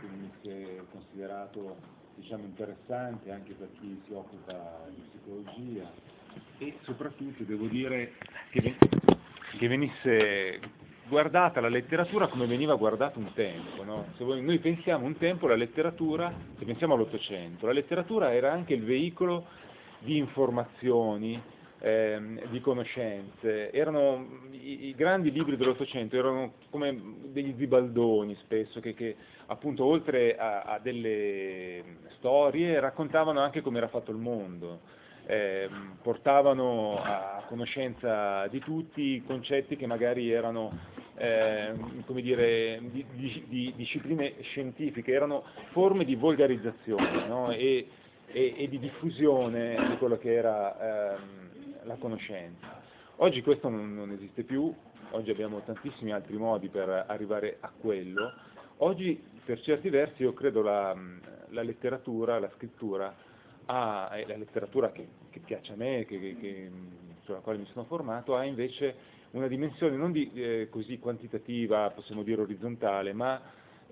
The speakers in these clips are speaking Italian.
che venisse considerato, diciamo, interessante anche per chi si occupa di psicologia, e soprattutto devo dire che venisse guardata la letteratura come veniva guardata un tempo, no? Se noi pensiamo un tempo, la letteratura, se pensiamo all'Ottocento, la letteratura era anche il veicolo di informazioni, di conoscenze. I grandi libri dell'Ottocento erano come degli zibaldoni spesso, che appunto oltre a delle storie raccontavano anche come era fatto il mondo. Portavano a conoscenza di tutti concetti che magari erano, come dire, di discipline scientifiche, erano forme di volgarizzazione, no? e di diffusione di quello che era la conoscenza. Oggi questo non esiste più, oggi abbiamo tantissimi altri modi per arrivare a quello. Oggi, per certi versi, io credo la letteratura, la scrittura, la letteratura che piace a me, sulla quale mi sono formato, ha invece una dimensione non così quantitativa, possiamo dire orizzontale, ma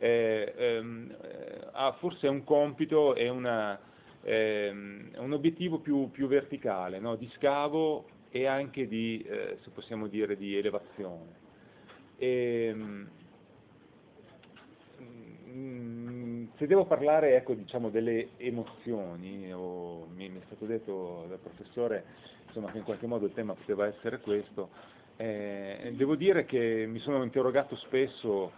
ha forse un compito e un obiettivo più verticale, no? Di scavo e anche di, se possiamo dire, di elevazione. Se devo parlare, ecco, diciamo, delle emozioni, mi è stato detto dal professore, insomma, che in qualche modo il tema poteva essere questo, devo dire che mi sono interrogato spesso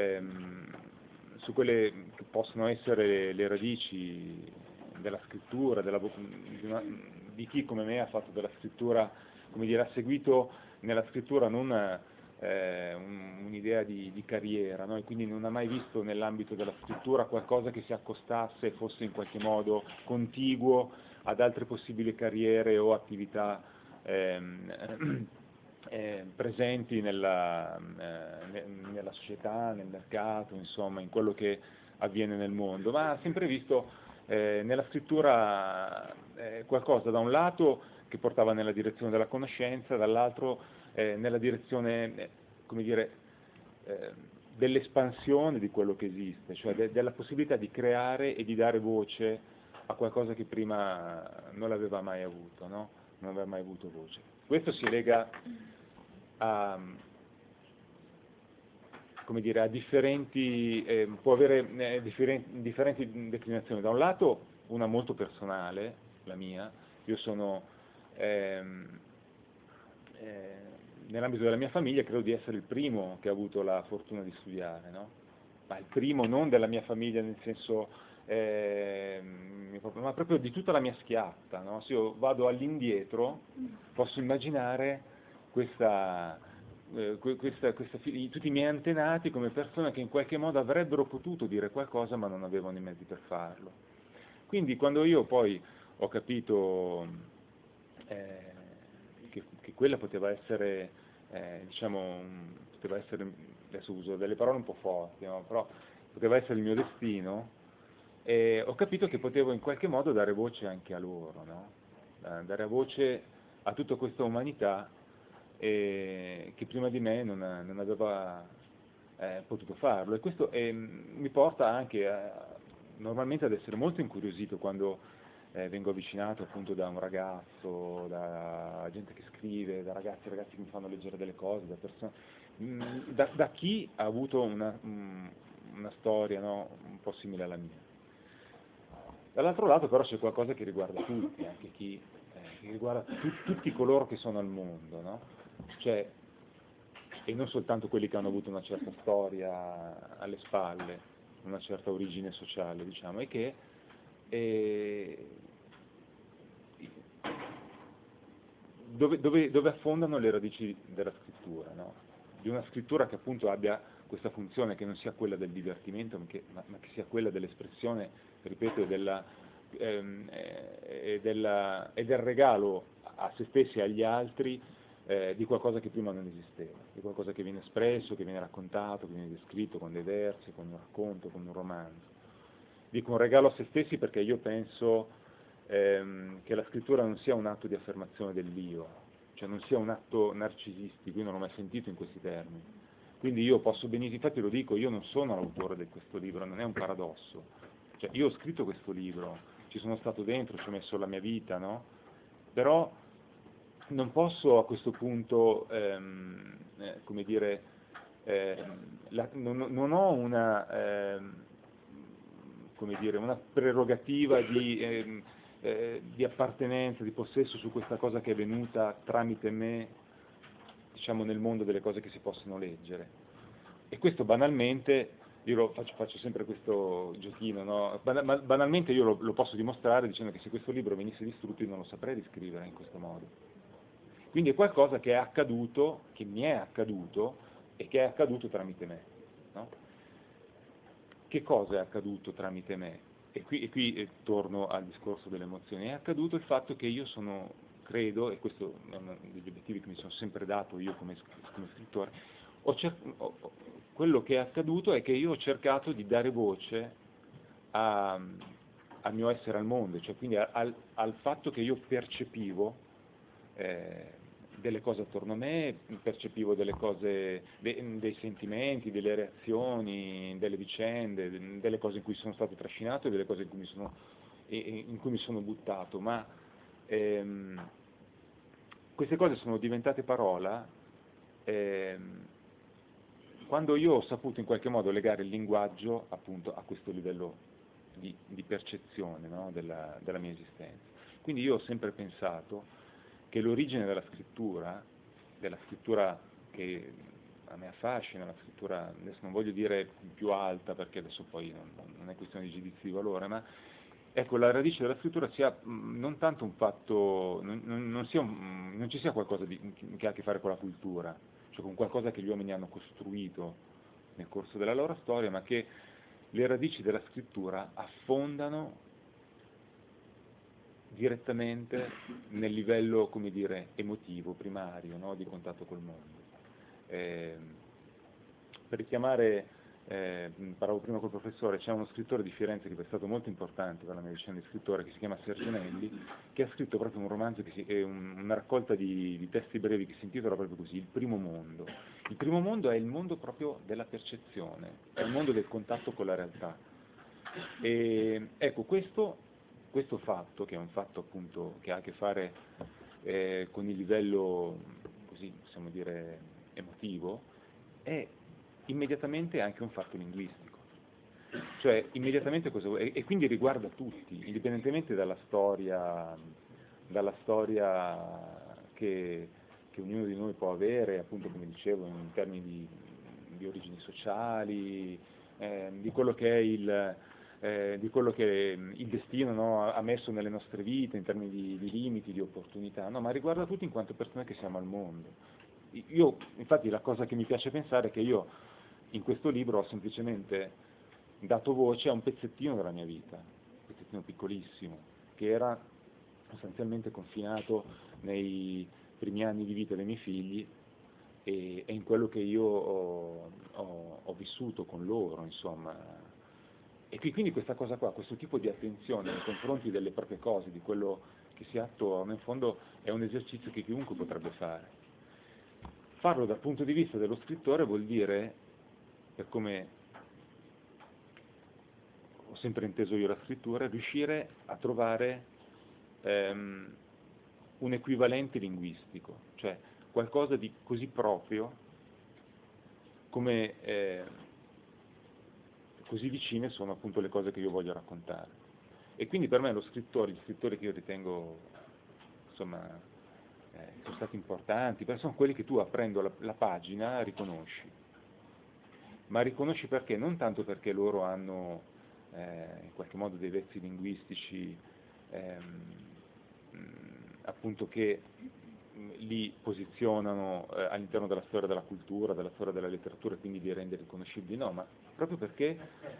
su quelle che possono essere le radici della scrittura, di chi come me ha fatto della scrittura, come dire, ha seguito nella scrittura non un'idea di carriera, no? E quindi non ha mai visto nell'ambito della scrittura qualcosa che si accostasse e fosse in qualche modo contiguo ad altre possibili carriere o attività presenti nella società, nel mercato, insomma, in quello che avviene nel mondo, ma ha sempre visto nella scrittura qualcosa da un lato che portava nella direzione della conoscenza, dall'altro nella direzione, come dire, dell'espansione di quello che esiste, cioè della possibilità di creare e di dare voce a qualcosa che prima non l'aveva mai avuto, no? Non aveva mai avuto voce. Questo si lega a, come dire, a differenti, può avere differenti declinazioni. Da un lato una molto personale, la mia, io sono nell'ambito della mia famiglia credo di essere il primo che ha avuto la fortuna di studiare, no? Ma il primo non della mia famiglia nel senso, ma proprio di tutta la mia schiatta, no? Se io vado all'indietro posso immaginare tutti i miei antenati come persone che in qualche modo avrebbero potuto dire qualcosa ma non avevano i mezzi per farlo. Quindi quando io poi ho capito che quella poteva essere, diciamo, poteva essere, adesso uso delle parole un po' forti, no? Però poteva essere il mio destino, ho capito che potevo in qualche modo dare voce anche a loro, no? Dare voce a tutta questa umanità che prima di me non aveva potuto farlo. E questo mi porta anche normalmente ad essere molto incuriosito quando vengo avvicinato appunto da un ragazzo, da gente che scrive, da ragazzi che mi fanno leggere delle cose, da chi ha avuto una storia, no, un po' simile alla mia. Dall'altro lato però c'è qualcosa che riguarda tutti, anche che riguarda tutti coloro che sono al mondo, no? Cioè, e non soltanto quelli che hanno avuto una certa storia alle spalle, una certa origine sociale, diciamo, e che dove affondano le radici della scrittura, no? Di una scrittura che appunto abbia questa funzione, che non sia quella del divertimento, ma che sia quella dell'espressione, ripeto, e del regalo a se stessi e agli altri di qualcosa che prima non esisteva, di qualcosa che viene espresso, che viene raccontato, che viene descritto con dei versi, con un racconto, con un romanzo. Dico un regalo a se stessi perché io penso che la scrittura non sia un atto di affermazione dell'io, cioè non sia un atto narcisistico, io non l'ho mai sentito in questi termini, Quindi io posso benissimo, infatti lo dico, io non sono l'autore di questo libro, non è un paradosso. Cioè, io ho scritto questo libro, ci sono stato dentro, ci ho messo la mia vita, no? Però non posso a questo punto, come dire, non ho una, come dire, una prerogativa di appartenenza, di possesso su questa cosa che è venuta tramite me, diciamo, nel mondo delle cose che si possono leggere. E questo banalmente, io faccio sempre questo giochino, no? Banalmente io lo posso dimostrare dicendo che se questo libro venisse distrutto io non lo saprei riscrivere in questo modo. Quindi è qualcosa che è accaduto, che mi è accaduto e che è accaduto tramite me. No? Che cosa è accaduto tramite me? E qui torno al discorso delle emozioni. È accaduto il fatto che io credo, e questo è uno degli obiettivi che mi sono sempre dato io come scrittore, quello che è accaduto è che io ho cercato di dare voce al mio essere al mondo, cioè quindi al fatto che io percepivo delle cose attorno a me, percepivo delle cose, dei sentimenti, delle reazioni, delle vicende, delle cose in cui sono stato trascinato e delle cose in cui mi sono buttato, ma queste cose sono diventate parola quando io ho saputo in qualche modo legare il linguaggio appunto a questo livello di percezione, no? della mia esistenza. Quindi io ho sempre pensato che l'origine della scrittura che a me affascina, la scrittura, adesso non voglio dire più alta perché adesso poi non è questione di giudizi di valore, ma ecco, la radice della scrittura sia non tanto un fatto, non ci sia qualcosa che ha a che fare con la cultura, cioè con qualcosa che gli uomini hanno costruito nel corso della loro storia, ma che le radici della scrittura affondano direttamente nel livello, come dire, emotivo, primario, no? Di contatto col mondo. Per richiamare, parlavo prima col professore, c'è uno scrittore di Firenze che è stato molto importante per la mia vicenda di scrittore, che si chiama Sergio Nelli, che ha scritto proprio un romanzo, una raccolta di testi brevi che si intitola proprio così, Il primo mondo. Il primo mondo è il mondo proprio della percezione, è il mondo del contatto con la realtà. E ecco, questo fatto, che è un fatto appunto che ha a che fare con il livello, così possiamo dire, emotivo, è immediatamente anche un fatto linguistico. Cioè, immediatamente e quindi riguarda tutti, indipendentemente dalla storia che ognuno di noi può avere, appunto come dicevo, in termini di origini sociali, di quello che è di quello che il destino, no, ha messo nelle nostre vite in termini di limiti, di opportunità, no, ma riguarda tutti in quanto persone che siamo al mondo. Io, infatti, la cosa che mi piace pensare è che io in questo libro ho semplicemente dato voce a un pezzettino della mia vita, un pezzettino piccolissimo, che era sostanzialmente confinato nei primi anni di vita dei miei figli e in quello che io ho vissuto con loro, insomma. E quindi questa cosa qua, questo tipo di attenzione nei confronti delle proprie cose, di quello che si ha attorno, in fondo è un esercizio che chiunque potrebbe fare. Farlo dal punto di vista dello scrittore vuol dire, per come ho sempre inteso io la scrittura, riuscire a trovare un equivalente linguistico, cioè qualcosa di così proprio come così vicine sono appunto le cose che io voglio raccontare. E quindi per me gli scrittori che io ritengo, insomma, sono stati importanti, perché sono quelli che tu aprendo la pagina riconosci. Ma riconosci perché? Non tanto perché loro hanno in qualche modo dei vezzi linguistici appunto che li posizionano all'interno della storia della cultura, della storia della letteratura e quindi li rende riconoscibili, no, ma proprio perché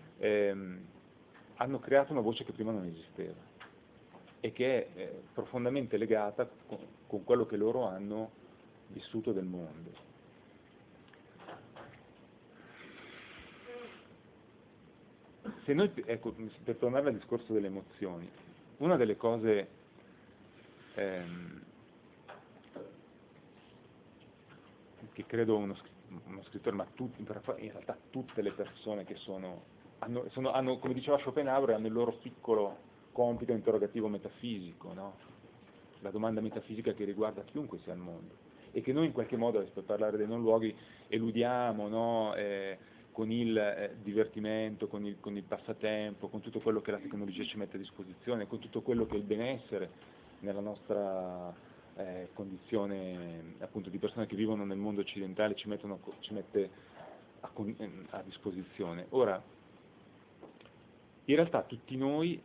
hanno creato una voce che prima non esisteva e che è profondamente legata con quello che loro hanno vissuto del mondo. Se noi, ecco, per tornare al discorso delle emozioni, una delle cose che credo uno scrittore, ma in realtà tutte le persone che hanno, come diceva Schopenhauer, hanno il loro piccolo compito interrogativo metafisico, no? La domanda metafisica che riguarda chiunque sia al mondo, e che noi in qualche modo, per parlare dei non luoghi, eludiamo, no? Con il divertimento, con il passatempo, con tutto quello che la tecnologia ci mette a disposizione, con tutto quello che è il benessere nella nostra condizione appunto di persone che vivono nel mondo occidentale ci mette a disposizione. Ora, in realtà tutti noi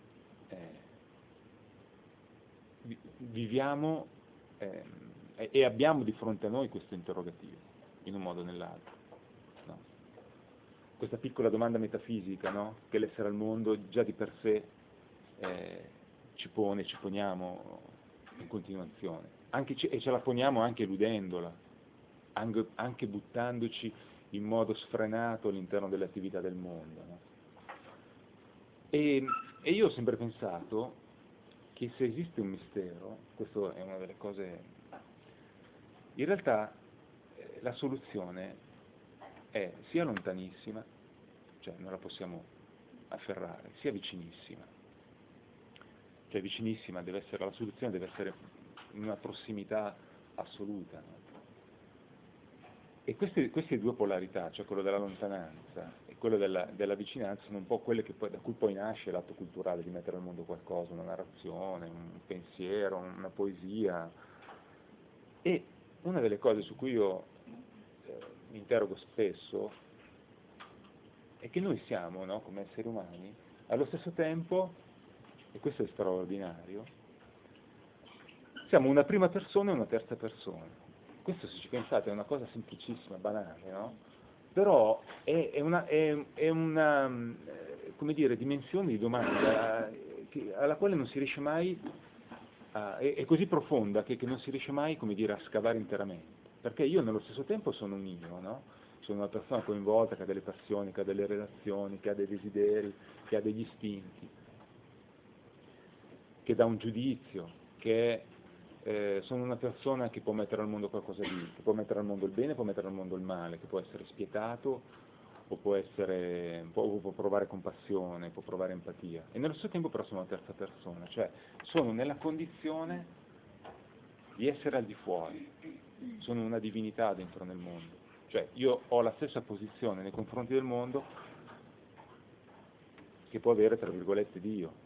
viviamo e abbiamo di fronte a noi questo interrogativo, in un modo o nell'altro. No? Questa piccola domanda metafisica, no? Che l'essere al mondo già di per sé ci poniamo in continuazione, e ce la poniamo anche eludendola, anche buttandoci in modo sfrenato all'interno delle attività del mondo. No? E io ho sempre pensato che se esiste un mistero, questa è una delle cose, in realtà la soluzione è sia lontanissima, cioè non la possiamo afferrare, sia vicinissima. Cioè vicinissima deve essere la soluzione, deve essere in una prossimità assoluta. No? E queste due polarità, cioè quello della lontananza e quello della vicinanza, sono un po' quelle da cui poi nasce l'atto culturale di mettere al mondo qualcosa, una narrazione, un pensiero, una poesia. E una delle cose su cui io mi interrogo spesso è che noi siamo, no, come esseri umani, allo stesso tempo, e questo è straordinario, siamo una prima persona e una terza persona. Questo, se ci pensate, è una cosa semplicissima, banale, no? Però è una come dire, dimensione di domanda alla quale non si riesce mai, è così profonda che non si riesce mai, come dire, a scavare interamente. Perché io nello stesso tempo sono un io, no? Sono una persona coinvolta, che ha delle passioni, che ha delle relazioni, che ha dei desideri, che ha degli istinti, che dà un giudizio, che sono una persona che può mettere al mondo qualcosa che può mettere al mondo il bene, può mettere al mondo il male, che può essere spietato o può provare compassione, può provare empatia. E nello stesso tempo però sono una terza persona, cioè sono nella condizione di essere al di fuori, sono una divinità dentro nel mondo. Cioè io ho la stessa posizione nei confronti del mondo che può avere, tra virgolette, Dio.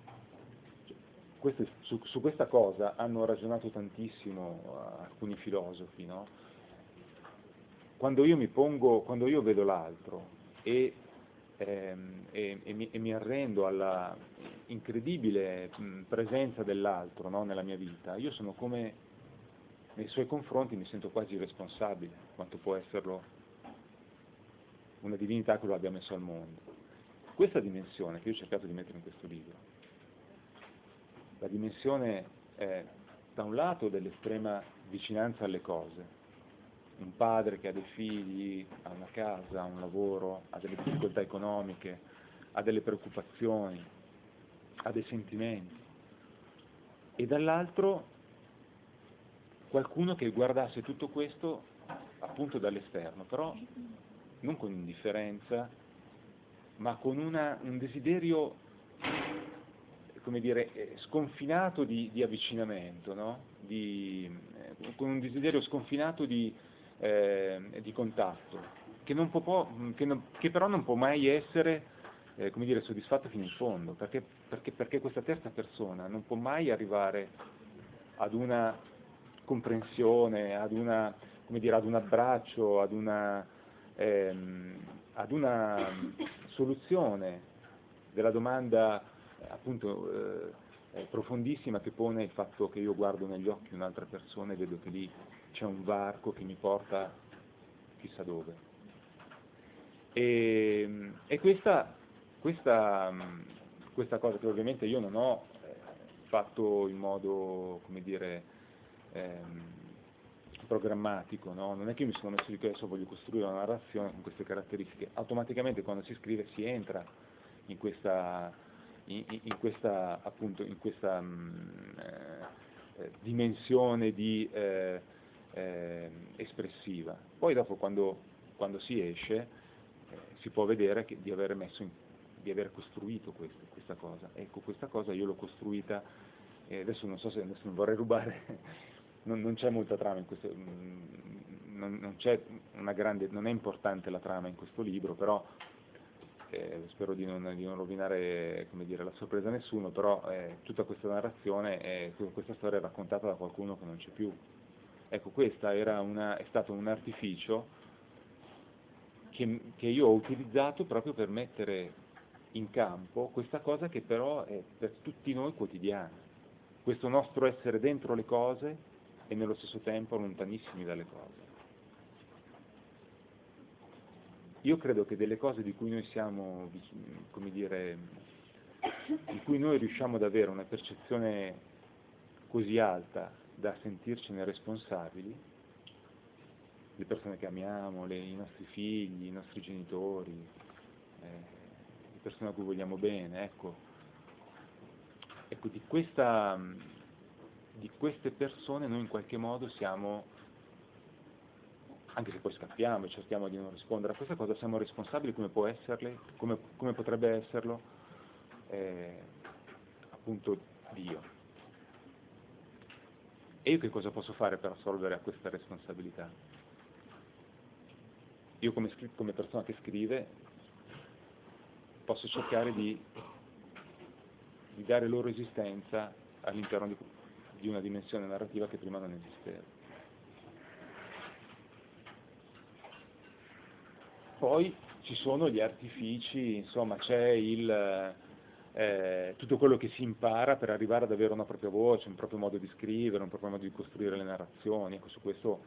Su questa cosa hanno ragionato tantissimo alcuni filosofi, no? Quando io vedo l'altro e mi arrendo alla incredibile presenza dell'altro, no, nella mia vita, io sono come, nei suoi confronti mi sento quasi responsabile, quanto può esserlo una divinità che lo abbia messo al mondo. Questa dimensione che io ho cercato di mettere in questo libro, la dimensione è, da un lato, dell'estrema vicinanza alle cose, un padre che ha dei figli, ha una casa, ha un lavoro, ha delle difficoltà economiche, ha delle preoccupazioni, ha dei sentimenti, e dall'altro qualcuno che guardasse tutto questo appunto dall'esterno, però non con indifferenza, ma con un desiderio, come dire, sconfinato di avvicinamento, no? Con un desiderio sconfinato di contatto, che però non può mai essere, come dire, soddisfatto fino in fondo, perché questa terza persona non può mai arrivare ad una comprensione, come dire, ad un abbraccio, ad una soluzione della domanda appunto profondissima che pone il fatto che io guardo negli occhi un'altra persona e vedo che lì c'è un varco che mi porta chissà dove. E questa cosa che ovviamente io non ho fatto in modo, come dire, programmatico, no? Non è che mi sono messo di che adesso voglio costruire una narrazione con queste caratteristiche, automaticamente quando si scrive si entra in questa appunto in questa dimensione di espressiva. Poi dopo quando si esce si può vedere di aver di aver costruito questa cosa. Ecco, questa cosa io l'ho costruita, adesso non so se adesso non vorrei rubare, non c'è molta trama in questo, non c'è non è importante la trama in questo libro, però spero di non rovinare, come dire, la sorpresa a nessuno, però tutta questa narrazione, questa storia è raccontata da qualcuno che non c'è più. Ecco, questa è stato un artificio che io ho utilizzato proprio per mettere in campo questa cosa che però è per tutti noi quotidiana, questo nostro essere dentro le cose e nello stesso tempo lontanissimi dalle cose. Io credo che delle cose di cui noi siamo, come dire, di cui noi riusciamo ad avere una percezione così alta da sentircene responsabili, le persone che amiamo, i nostri figli, i nostri genitori, le persone a cui vogliamo bene, ecco di queste persone noi in qualche modo siamo, anche se poi scappiamo e cerchiamo di non rispondere a questa cosa, siamo responsabili come può esserle, come potrebbe esserlo appunto Dio. E io che cosa posso fare per assolvere a questa responsabilità? Io come persona che scrive posso cercare di dare loro esistenza all'interno di una dimensione narrativa che prima non esisteva. Poi ci sono gli artifici, insomma c'è tutto quello che si impara per arrivare ad avere una propria voce, un proprio modo di scrivere, un proprio modo di costruire le narrazioni. Ecco, su questo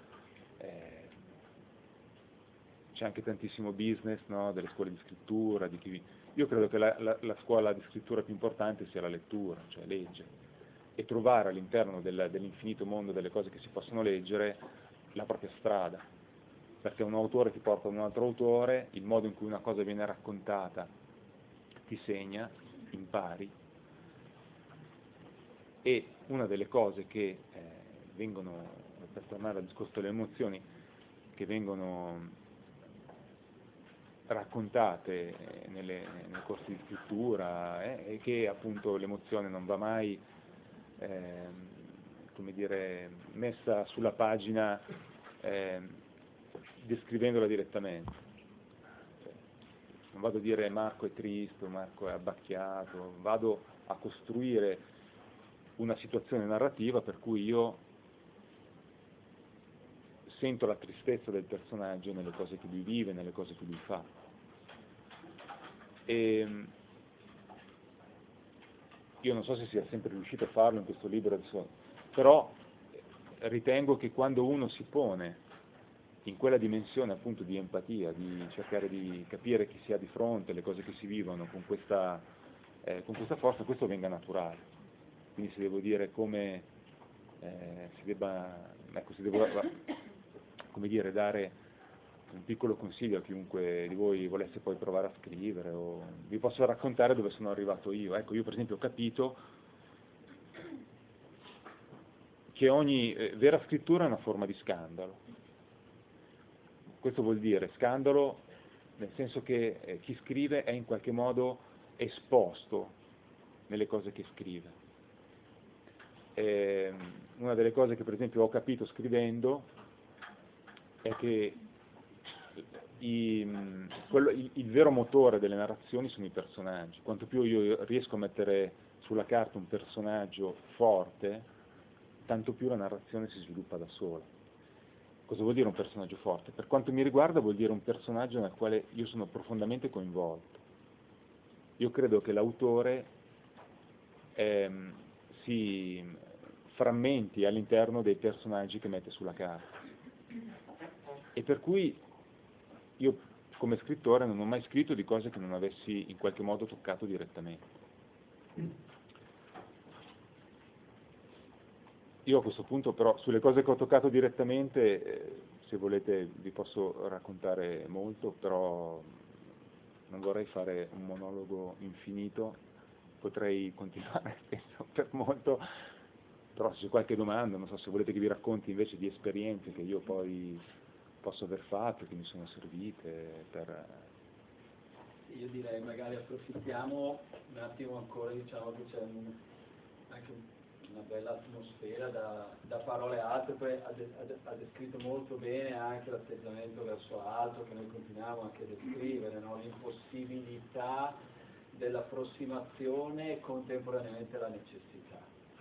c'è anche tantissimo business, no? Delle scuole di scrittura, io credo che la scuola di scrittura più importante sia la lettura, cioè leggere, e trovare all'interno dell'infinito mondo delle cose che si possono leggere la propria strada, perché un autore ti porta ad un altro autore, il modo in cui una cosa viene raccontata ti segna, impari, e una delle cose che vengono, per tornare al discorso delle emozioni, che vengono raccontate nei corsi di scrittura, e che appunto l'emozione non va mai come dire, messa sulla pagina descrivendola direttamente. Non vado a dire Marco è triste, Marco è abbacchiato, vado a costruire una situazione narrativa per cui io sento la tristezza del personaggio nelle cose che lui vive, nelle cose che lui fa. E io non so se sia sempre riuscito a farlo in questo libro adesso, però ritengo che quando uno si pone in quella dimensione appunto di empatia, di cercare di capire chi si ha di fronte, le cose che si vivono con questa forza, questo venga naturale. Quindi se devo dire come se devo come dire, dare un piccolo consiglio a chiunque di voi volesse poi provare a scrivere, o vi posso raccontare dove sono arrivato io. Ecco, io per esempio ho capito che ogni vera scrittura è una forma di scandalo. Questo vuol dire scandalo nel senso che chi scrive è in qualche modo esposto nelle cose che scrive. Una delle cose che per esempio ho capito scrivendo è che il vero motore delle narrazioni sono i personaggi. Quanto più io riesco a mettere sulla carta un personaggio forte, tanto più la narrazione si sviluppa da sola. Cosa vuol dire un personaggio forte? Per quanto mi riguarda vuol dire un personaggio nel quale io sono profondamente coinvolto. Io credo che l'autore si frammenti all'interno dei personaggi che mette sulla carta. E per cui io come scrittore non ho mai scritto di cose che non avessi in qualche modo toccato direttamente. Io a questo punto però sulle cose che ho toccato direttamente, se volete vi posso raccontare molto, però non vorrei fare un monologo infinito, potrei continuare penso per molto, Però se c'è qualche domanda, non so se volete che vi racconti invece di esperienze che io poi posso aver fatto, che mi sono servite per... Io direi magari approfittiamo un attimo ancora, diciamo che c'è anche una bella atmosfera da parole alte, poi ha descritto molto bene anche l'atteggiamento verso l'altro che noi continuiamo anche a descrivere, no? L'impossibilità dell'approssimazione e contemporaneamente la necessità.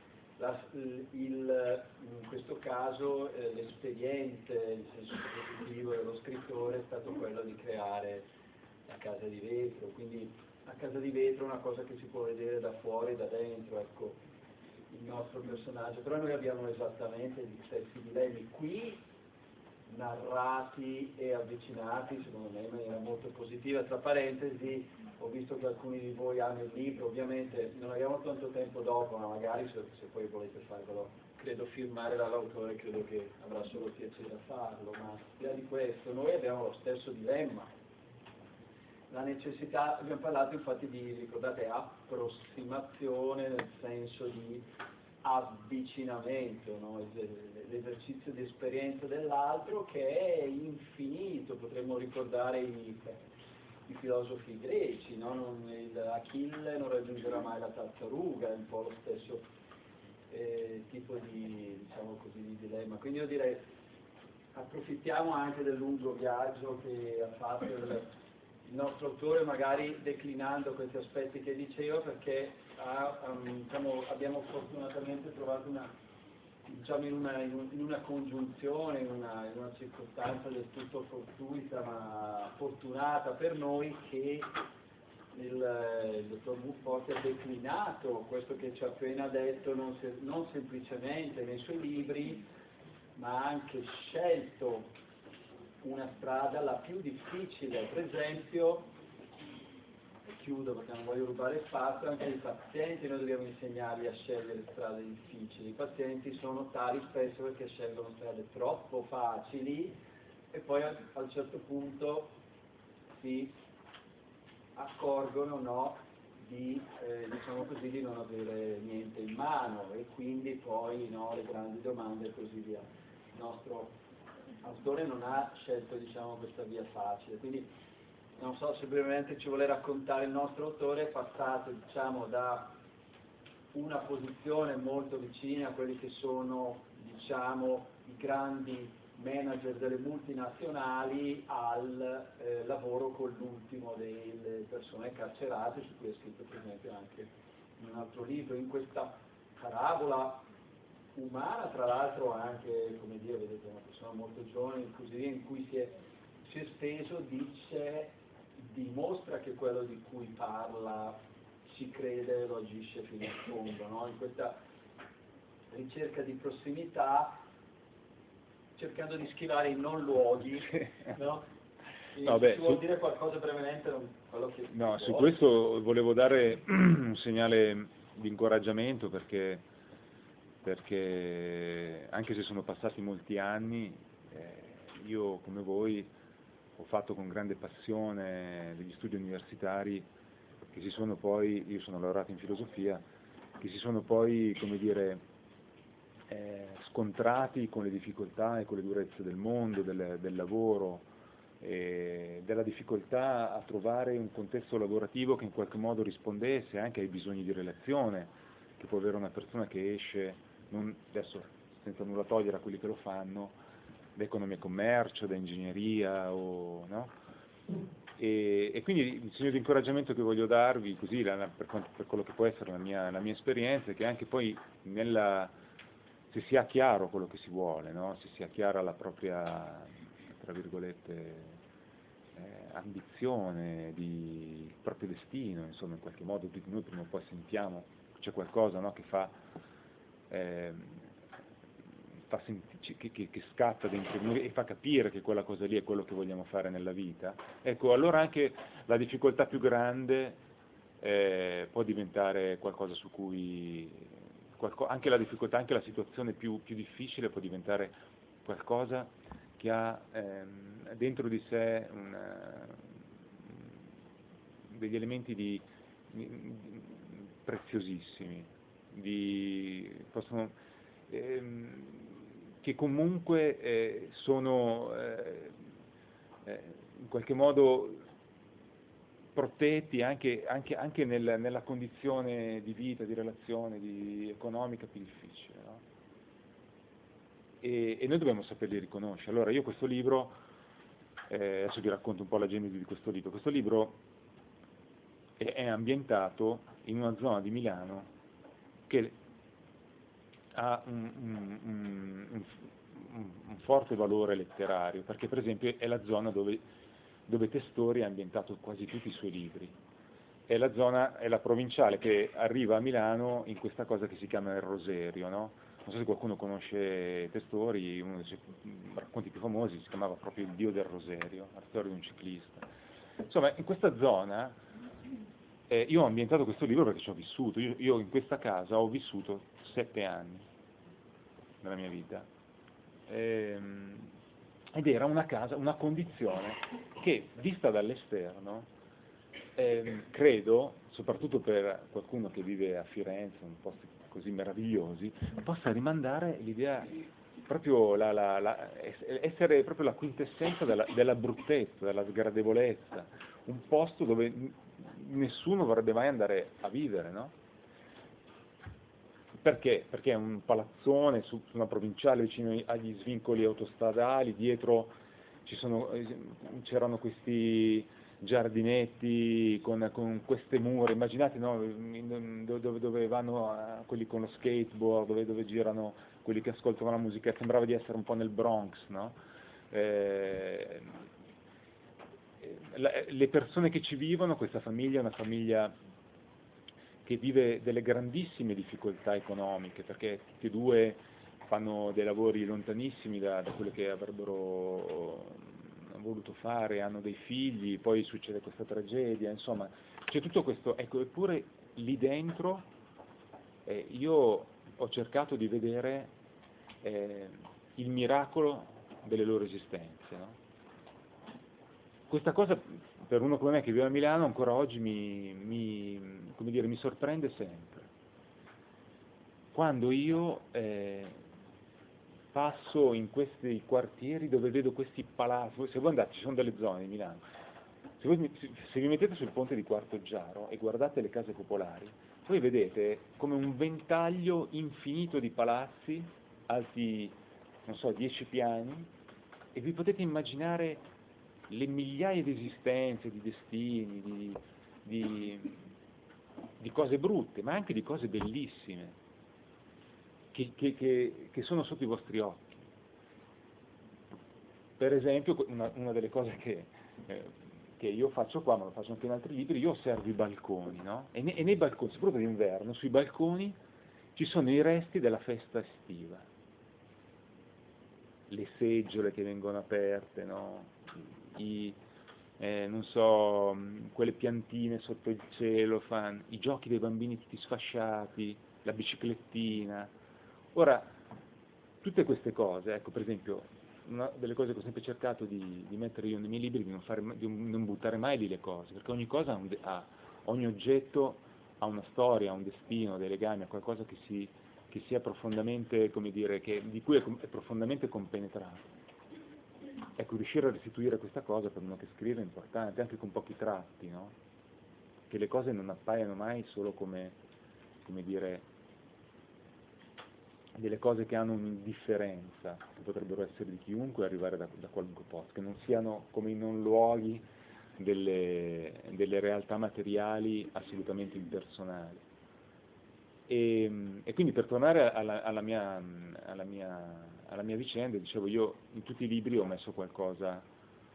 In questo caso l'espediente, in senso positivo dello scrittore è stato quello di creare la casa di vetro, quindi la casa di vetro è una cosa che si può vedere da fuori e da dentro, ecco, il nostro personaggio, però noi abbiamo esattamente gli stessi dilemmi qui, narrati e avvicinati, secondo me in maniera molto positiva. Tra parentesi, ho visto che alcuni di voi hanno il libro, ovviamente non abbiamo tanto tempo dopo, ma magari se poi volete farvelo, credo firmare dall'autore, credo che avrà solo piacere a farlo, ma al di là di questo, noi abbiamo lo stesso dilemma. La necessità, abbiamo parlato infatti di, ricordate, approssimazione nel senso di avvicinamento, no? L'esercizio di esperienza dell'altro che è infinito, potremmo ricordare i filosofi greci, no? Achille non raggiungerà mai la tartaruga, è un po' lo stesso tipo di, diciamo così, di dilemma. Quindi io direi approfittiamo anche del lungo viaggio che ha fatto il nostro autore, magari declinando questi aspetti che dicevo, perché diciamo, abbiamo fortunatamente trovato diciamo, in una congiunzione, in una circostanza del tutto fortuita ma fortunata per noi, che il dottor Buffotti ha declinato questo che ci ha appena detto non semplicemente nei suoi libri, ma ha anche scelto una strada la più difficile. Per esempio, e chiudo perché non voglio rubare spazio, anche ai pazienti noi dobbiamo insegnarli a scegliere strade difficili. I pazienti sono tali spesso perché scelgono strade troppo facili e poi a un certo punto si accorgono, no, di, diciamo così, di non avere niente in mano, e quindi poi, no, le grandi domande e così via. Il nostro autore non ha scelto, diciamo, questa via facile, quindi non so se brevemente ci vuole raccontare il nostro autore. È passato, diciamo, da una posizione molto vicina a quelli che sono, diciamo, i grandi manager delle multinazionali al lavoro con l'ultimo delle persone carcerate, su cui è scritto per esempio anche in un altro libro. In questa parabola umana, tra l'altro anche, come dire, vedete, una persona molto giovane, così, in cui si è speso, dimostra che quello di cui parla ci crede e lo agisce fino in fondo, no? In questa ricerca di prossimità, cercando di schivare i non luoghi, no? No, beh, si vuol dire qualcosa brevemente? Quello che no, su questo volevo dare un segnale di incoraggiamento perché anche se sono passati molti anni, io come voi ho fatto con grande passione degli studi universitari che si sono poi, io sono laureato in filosofia, che si sono poi, come dire, scontrati con le difficoltà e con le durezze del mondo, del lavoro, della difficoltà a trovare un contesto lavorativo che in qualche modo rispondesse anche ai bisogni di relazione che può avere una persona che esce, adesso senza nulla togliere a quelli che lo fanno, da economia e commercio, da ingegneria, no? E quindi il segno di incoraggiamento che voglio darvi, così, per quello che può essere la mia esperienza, è che anche poi se si ha chiaro quello che si vuole, no? Se si ha chiara la propria, tra virgolette, ambizione, il proprio destino, insomma, in qualche modo tutti noi prima o poi sentiamo c'è qualcosa, no, che che scatta dentro di noi e fa capire che quella cosa lì è quello che vogliamo fare nella vita. Ecco, allora anche la difficoltà più grande può diventare qualcosa su cui anche la difficoltà, anche la situazione più difficile può diventare qualcosa che ha dentro di sé degli elementi preziosissimi, che comunque sono in qualche modo protetti anche nella condizione di vita, di relazione, economica più difficile, no? E noi dobbiamo saperli riconoscere. Allora io questo libro, adesso vi racconto un po' la genesi di questo libro. Questo libro è ambientato in una zona di Milano che ha un forte valore letterario, perché per esempio è la zona dove Testori ha ambientato quasi tutti i suoi libri. È la provinciale che arriva a Milano in questa cosa che si chiama il Roserio, no? Non so se qualcuno conosce Testori, uno dei suoi racconti più famosi si chiamava proprio Il Dio del Roserio, la storia di un ciclista. Insomma, in questa zona io ho ambientato questo libro perché ci ho vissuto. Io in questa casa ho vissuto 7 anni nella mia vita. Ed era una casa, una condizione che, vista dall'esterno, credo, soprattutto per qualcuno che vive a Firenze, in posti così meravigliosi, possa rimandare l'idea proprio essere proprio la quintessenza della bruttezza, della sgradevolezza, un posto dove nessuno vorrebbe mai andare a vivere, no? Perché? Perché è un palazzone su una provinciale vicino agli svincoli autostradali, dietro c'erano questi giardinetti con queste mura, immaginate, no? Dove vanno quelli con lo skateboard, dove girano quelli che ascoltano la musica, sembrava di essere un po' nel Bronx, no? Le persone che ci vivono, questa famiglia è una famiglia che vive delle grandissime difficoltà economiche, perché tutti e due fanno dei lavori lontanissimi da quello che avrebbero voluto fare, hanno dei figli, poi succede questa tragedia, insomma, c'è tutto questo, ecco, eppure lì dentro io ho cercato di vedere il miracolo delle loro esistenze, no? Questa cosa per uno come me che vive a Milano ancora oggi come dire, mi sorprende sempre. Quando io passo in questi quartieri dove vedo questi palazzi, se voi andate, ci sono delle zone di Milano, se vi mettete sul ponte di Quartoggiaro e guardate le case popolari, voi vedete come un ventaglio infinito di palazzi alti, non so, 10 piani, e vi potete immaginare le migliaia di esistenze, di destini, di cose brutte, ma anche di cose bellissime, che sono sotto i vostri occhi. Per esempio, una delle cose che io faccio qua, ma lo faccio anche in altri libri, io osservo i balconi, no? E nei balconi, soprattutto d'inverno, sui balconi ci sono i resti della festa estiva, le seggiole che vengono aperte, no? Non so, quelle piantine sotto il cielo, i giochi dei bambini tutti sfasciati, la biciclettina. Ora, tutte queste cose, ecco, per esempio, una delle cose che ho sempre cercato di mettere io nei miei libri, di non buttare mai lì le cose, perché ogni cosa ogni oggetto ha una storia, ha un destino, dei legami, ha qualcosa che sia profondamente, come dire, di cui è profondamente compenetrato. Ecco, riuscire a restituire questa cosa per uno che scrive è importante, anche con pochi tratti, no? Che le cose non appaiano mai solo come dire, delle cose che hanno un'indifferenza, che potrebbero essere di chiunque e arrivare da qualunque posto, che non siano come i non luoghi delle realtà materiali assolutamente impersonali. E quindi per tornare alla mia vicenda, dicevo, io in tutti i libri ho messo qualcosa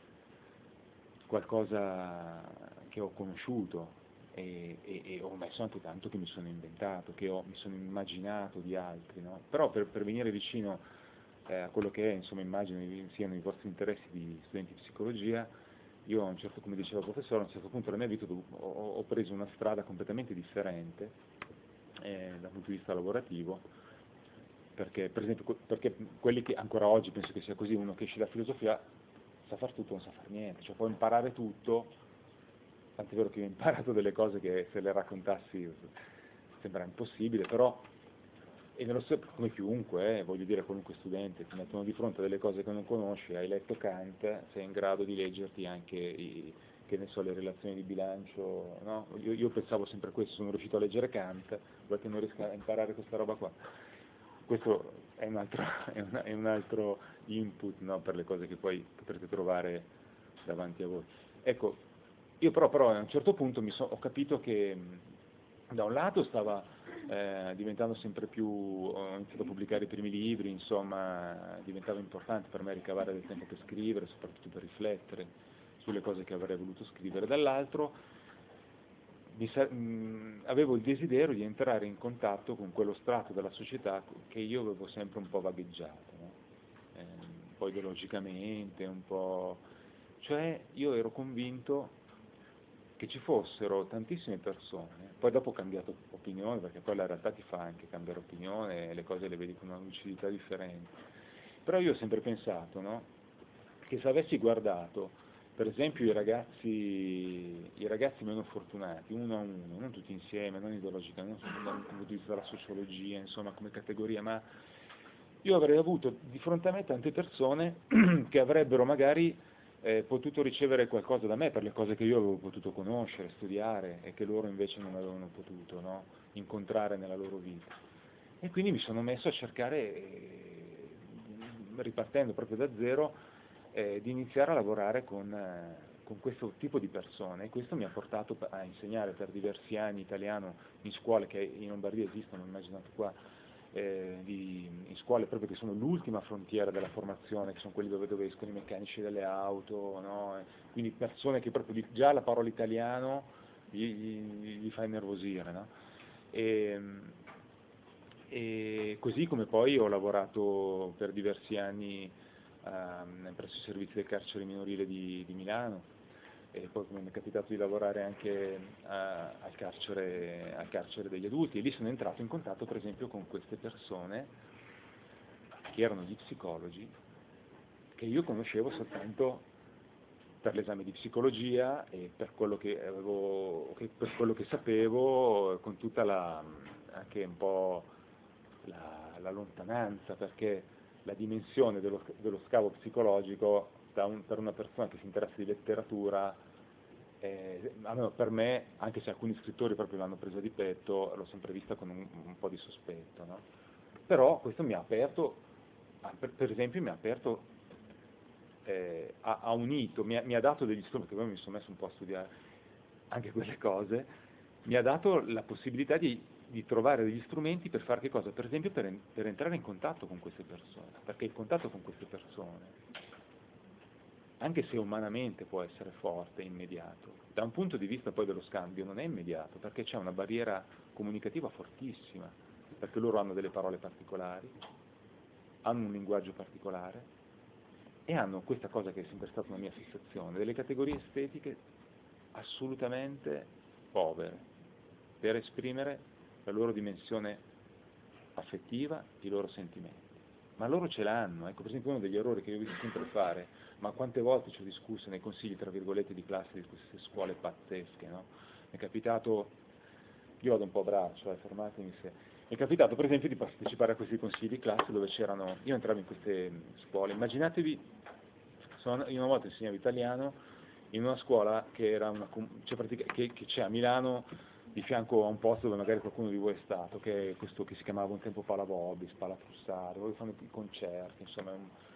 che ho conosciuto e ho messo anche tanto che mi sono inventato, mi sono immaginato di altri, no? Però per venire vicino a quello che è, insomma, immagino siano i vostri interessi di studenti di psicologia, io come diceva il professore, a un certo punto della mia vita ho preso una strada completamente differente dal punto di vista lavorativo, perché per esempio perché quelli che ancora oggi penso che sia così, uno che esce da filosofia sa far tutto, non sa far niente, cioè può imparare tutto, tant'è vero che io ho imparato delle cose che se le raccontassi sembra impossibile, però e come chiunque, voglio dire qualunque studente, ti mettono di fronte a delle cose che non conosci, hai letto Kant, sei in grado di leggerti anche che ne so, le relazioni di bilancio, no? Io pensavo sempre questo, sono riuscito a leggere Kant, vuoi che non riesca a imparare questa roba qua? Questo è un altro, è un altro input, no? Per le cose che poi potrete trovare davanti a voi. Ecco, io però a un certo punto ho capito che da un lato stava diventando sempre più, ho iniziato a pubblicare i primi libri, insomma, diventava importante per me ricavare del tempo per scrivere, soprattutto per riflettere sulle cose che avrei voluto scrivere. Dall'altro avevo il desiderio di entrare in contatto con quello strato della società che io avevo sempre un po' vagheggiato, no? Un po' ideologicamente, un po'. Cioè io ero convinto che ci fossero tantissime persone, poi dopo ho cambiato opinione, perché poi la realtà ti fa anche cambiare opinione e le cose le vedi con una lucidità differente. Però io ho sempre pensato, no? Che se avessi guardato, per esempio, i ragazzi meno fortunati, uno a uno, non tutti insieme, non ideologicamente, non dal punto di vista della sociologia, insomma, come categoria, ma io avrei avuto di fronte a me tante persone che avrebbero magari potuto ricevere qualcosa da me per le cose che io avevo potuto conoscere, studiare e che loro invece non avevano potuto, no? Incontrare nella loro vita. E quindi mi sono messo a cercare, ripartendo proprio da zero, di iniziare a lavorare con questo tipo di persone, e questo mi ha portato a insegnare per diversi anni italiano in scuole che in Lombardia esistono, immaginate qua, in scuole proprio che sono l'ultima frontiera della formazione, che sono quelli dove escono i meccanici delle auto, no? Quindi persone che proprio già la parola italiano gli fa innervosire, no? E così come poi ho lavorato per diversi anni presso i servizi del carcere minorile di Milano, e poi mi è capitato di lavorare anche al carcere degli adulti, e lì sono entrato in contatto per esempio con queste persone che erano gli psicologi, che io conoscevo soltanto per l'esame di psicologia e per quello che per quello che sapevo, con tutta anche un po' la lontananza, perché la dimensione dello scavo psicologico per una persona che si interessa di letteratura, almeno per me, anche se alcuni scrittori proprio l'hanno presa di petto, l'ho sempre vista con un po' di sospetto, no? Però questo mi ha aperto, per esempio mi ha aperto, ha unito, mi ha dato degli strumenti, che poi mi sono messo un po' a studiare anche quelle cose, mi ha dato la possibilità di trovare degli strumenti per fare che cosa? Per esempio per entrare in contatto con queste persone, perché il contatto con queste persone, anche se umanamente può essere forte e immediato, da un punto di vista poi dello scambio non è immediato, perché c'è una barriera comunicativa fortissima, perché loro hanno delle parole particolari, hanno un linguaggio particolare e hanno questa cosa che è sempre stata una mia fissazione, delle categorie estetiche assolutamente povere per esprimere la loro dimensione affettiva, i loro sentimenti. Ma loro ce l'hanno, ecco, per esempio uno degli errori che io ho visto sempre fare, ma quante volte ci ho discusso nei consigli, tra virgolette, di classe di queste scuole pazzesche, no? Mi è capitato, io vado un po' a braccio, fermatemi se. Mi è capitato per esempio di partecipare a questi consigli di classe dove c'erano, io entravo in queste scuole, immaginatevi, io una volta insegnavo italiano in una scuola che era che c'è a Milano, di fianco a un posto dove magari qualcuno di voi è stato, che è questo che si chiamava un tempo Palabobis, Palafrussaro, dove fanno i concerti, insomma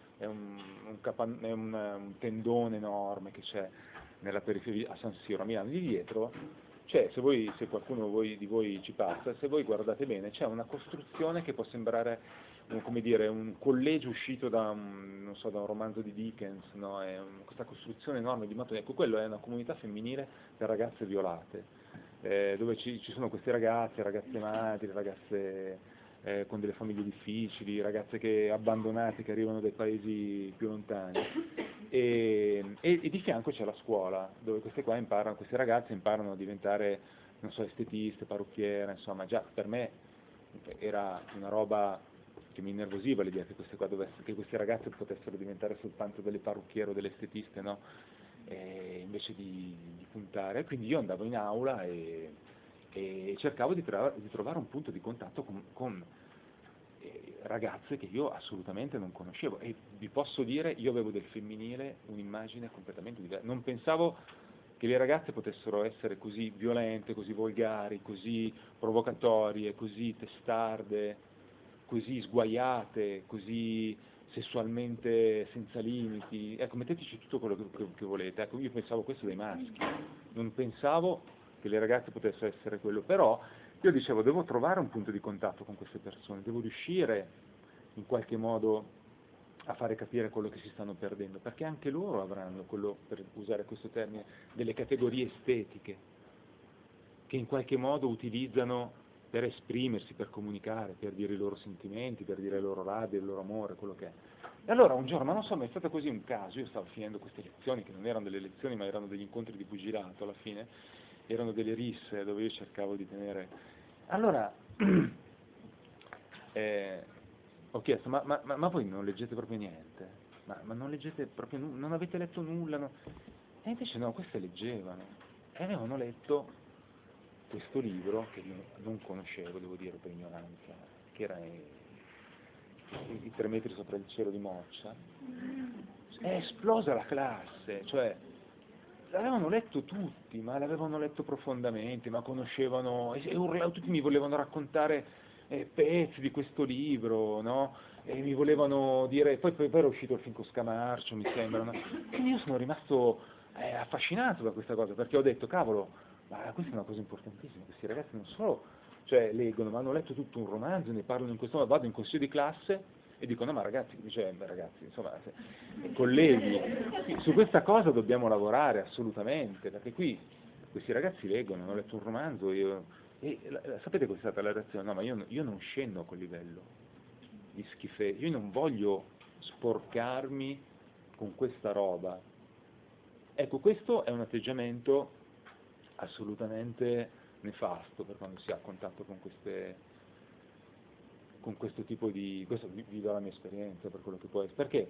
un tendone enorme che c'è nella periferia a San Siro, a Milano. Di dietro c'è, se qualcuno di voi ci passa, se voi guardate bene, c'è una costruzione che può sembrare come dire, un collegio uscito non so, da un romanzo di Dickens, no? Questa costruzione enorme di mattoni. Ecco, quello è una comunità femminile per ragazze violate, dove ci sono queste ragazze madri, ragazze con delle famiglie difficili, ragazze abbandonate che arrivano dai paesi più lontani. E di fianco c'è la scuola, dove queste ragazze imparano a diventare, non so, estetiste, parrucchiere, insomma, già per me era una roba che mi innervosiva l'idea che queste ragazze potessero diventare soltanto delle parrucchiere o delle estetiste, no? Invece di puntare. Quindi io andavo in aula e cercavo di trovare un punto di contatto con ragazze che io assolutamente non conoscevo, e vi posso dire, io avevo del femminile un'immagine completamente diversa, non pensavo che le ragazze potessero essere così violente, così volgari, così provocatorie, così testarde, così sguaiate, così sessualmente senza limiti. Ecco, metteteci tutto quello che volete. Ecco, io pensavo questo dei maschi, non pensavo che le ragazze potessero essere quello, però io dicevo, devo trovare un punto di contatto con queste persone, devo riuscire in qualche modo a fare capire quello che si stanno perdendo, perché anche loro avranno, quello, per usare questo termine, delle categorie estetiche che in qualche modo utilizzano per esprimersi, per comunicare, per dire i loro sentimenti, per dire le loro rabbie, il loro amore, quello che è. E allora un giorno, ma non so, ma è stato così un caso, io stavo finendo queste lezioni, che non erano delle lezioni ma erano degli incontri di pugilato alla fine, erano delle risse dove io cercavo di tenere. Allora, ho chiesto, ma voi non leggete proprio niente? Ma non leggete proprio non avete letto nulla? No? E invece no, queste leggevano. E avevano letto questo libro, che io non conoscevo, devo dire, per ignoranza, che era i 3 metri sopra il cielo di Moccia. È esplosa la classe, cioè l'avevano letto tutti, ma l'avevano letto profondamente, ma conoscevano, e tutti mi volevano raccontare pezzi di questo libro, no? E mi volevano dire, poi era uscito il film con Scamarcio, mi sembra, no? E io sono rimasto affascinato da questa cosa, perché ho detto, cavolo, ma questa è una cosa importantissima, questi ragazzi non solo, cioè, leggono, ma hanno letto tutto un romanzo, ne parlano in questo modo, vado in consiglio di classe e dicono, no, ma ragazzi, cioè, ragazzi, insomma, colleghi, su questa cosa dobbiamo lavorare assolutamente, perché qui questi ragazzi leggono, hanno letto un romanzo, sapete qual è stata la reazione? No, ma io non scendo a quel livello di schifezza, io non voglio sporcarmi con questa roba. Ecco, questo è un atteggiamento assolutamente nefasto per quando si ha contatto con questo tipo di, questo vi do la mia esperienza per quello che può essere, perché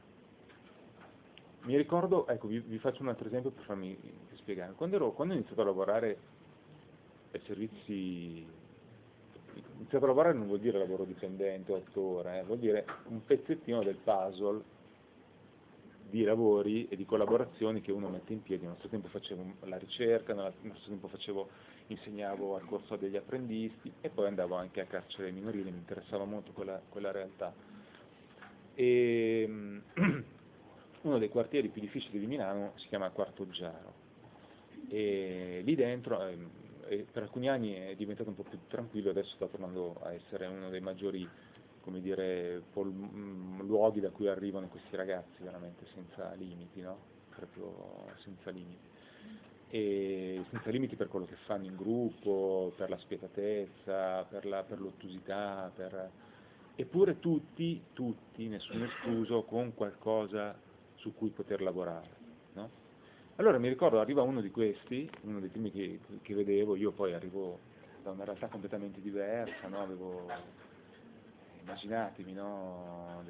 mi ricordo, ecco, vi faccio un altro esempio per farmi spiegare, quando ho iniziato a lavorare ai servizi, iniziato a lavorare non vuol dire lavoro dipendente, 8 ore, vuol dire un pezzettino del puzzle di lavori e di collaborazioni che uno mette in piedi. Nel nostro tempo facevo la ricerca, nel nostro tempo insegnavo al corso degli apprendisti e poi andavo anche a carcere minorile, mi interessava molto quella realtà. E, uno dei quartieri più difficili di Milano si chiama Quartoggiaro e lì dentro per alcuni anni è diventato un po' più tranquillo, adesso sta tornando a essere uno dei maggiori, come dire, luoghi da cui arrivano questi ragazzi veramente senza limiti, no? Proprio senza limiti. E senza limiti per quello che fanno in gruppo, per la spietatezza, per l'ottusità, eppure tutti, nessuno escluso, con qualcosa su cui poter lavorare, no? Allora mi ricordo, arriva uno di questi, uno dei primi che vedevo, io poi arrivo da una realtà completamente diversa, no? Immaginatevi, no?